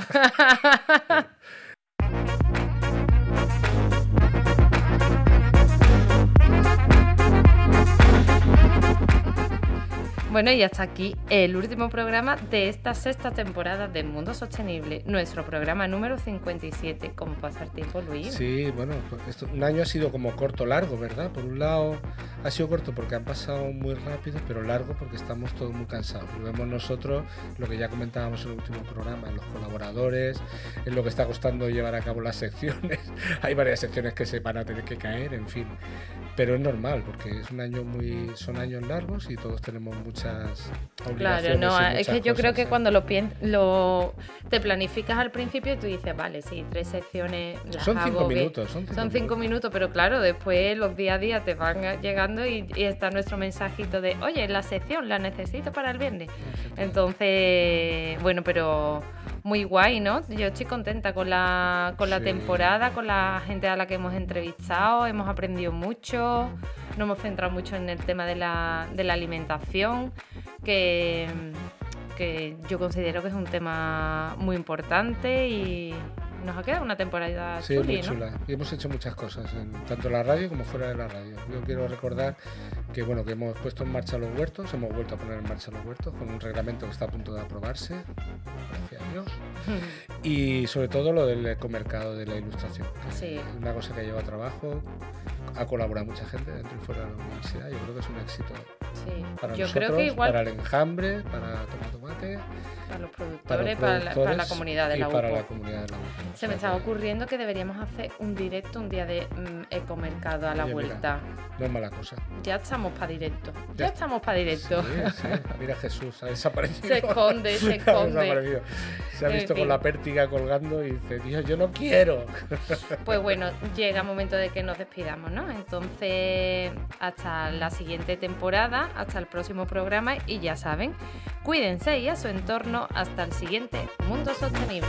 Bueno, y hasta aquí el último programa de esta sexta temporada de Mundo Sostenible, nuestro programa número 57. ¿Cómo pasa el tiempo, Luis? Sí, bueno, un año ha sido como corto, largo, ¿verdad? Por un lado ha sido corto porque han pasado muy rápido, pero largo porque estamos todos muy cansados. Lo vemos nosotros, lo que ya comentábamos en el último programa, en los colaboradores, en lo que está costando llevar a cabo las secciones. Hay varias secciones que se van a tener que caer, en fin. Pero es normal, porque es un año son años largos y todos tenemos muchas obligaciones. Claro, no, es que yo creo que cuando te planificas al principio y tú dices, vale, sí, 3 secciones las son hago 5 minutos. Son 5 minutos, pero claro, después los día a día te van llegando y está nuestro mensajito de, oye, la sección la necesito para el viernes. Entonces, bueno, pero muy guay, ¿no? Yo estoy contenta con la temporada, con la gente a la que hemos entrevistado, hemos aprendido mucho. Nos hemos centrado mucho en el tema de la alimentación, que yo considero que es un tema muy importante y nos ha quedado una temporada chuli, muy chula, ¿no? Y hemos hecho muchas cosas, tanto en la radio como fuera de la radio. Yo quiero recordar que hemos puesto en marcha los huertos, hemos vuelto a poner en marcha los huertos con un reglamento que está a punto de aprobarse, gracias a Dios. Y sobre todo lo del ecomercado de la ilustración, que es una cosa que lleva trabajo, ha colaborado mucha gente dentro y fuera de la universidad. Yo creo que es un éxito para yo nosotros, creo que igual para el enjambre, para Tomate, para los productores, para la comunidad de la UPO. Para la comunidad de la UPO. Se me estaba ocurriendo que deberíamos hacer un directo un día de ecomercado a la vuelta. Mira, no es mala cosa. Ya estamos para directo. Ya estamos para directo. Sí. Mira, Jesús ha desaparecido. Se esconde. Se ha visto con la pértiga colgando y dice, Dios, yo no quiero. Pues bueno, llega el momento de que nos despidamos, ¿no? Entonces, hasta la siguiente temporada, hasta el próximo programa y ya saben, cuídense y a su entorno hasta el siguiente Mundo Sostenible.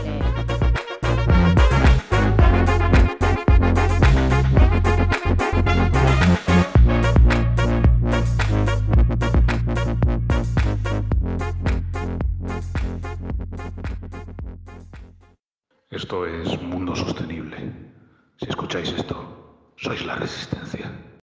Esto es Mundo Sostenible. Si escucháis esto, sois la resistencia.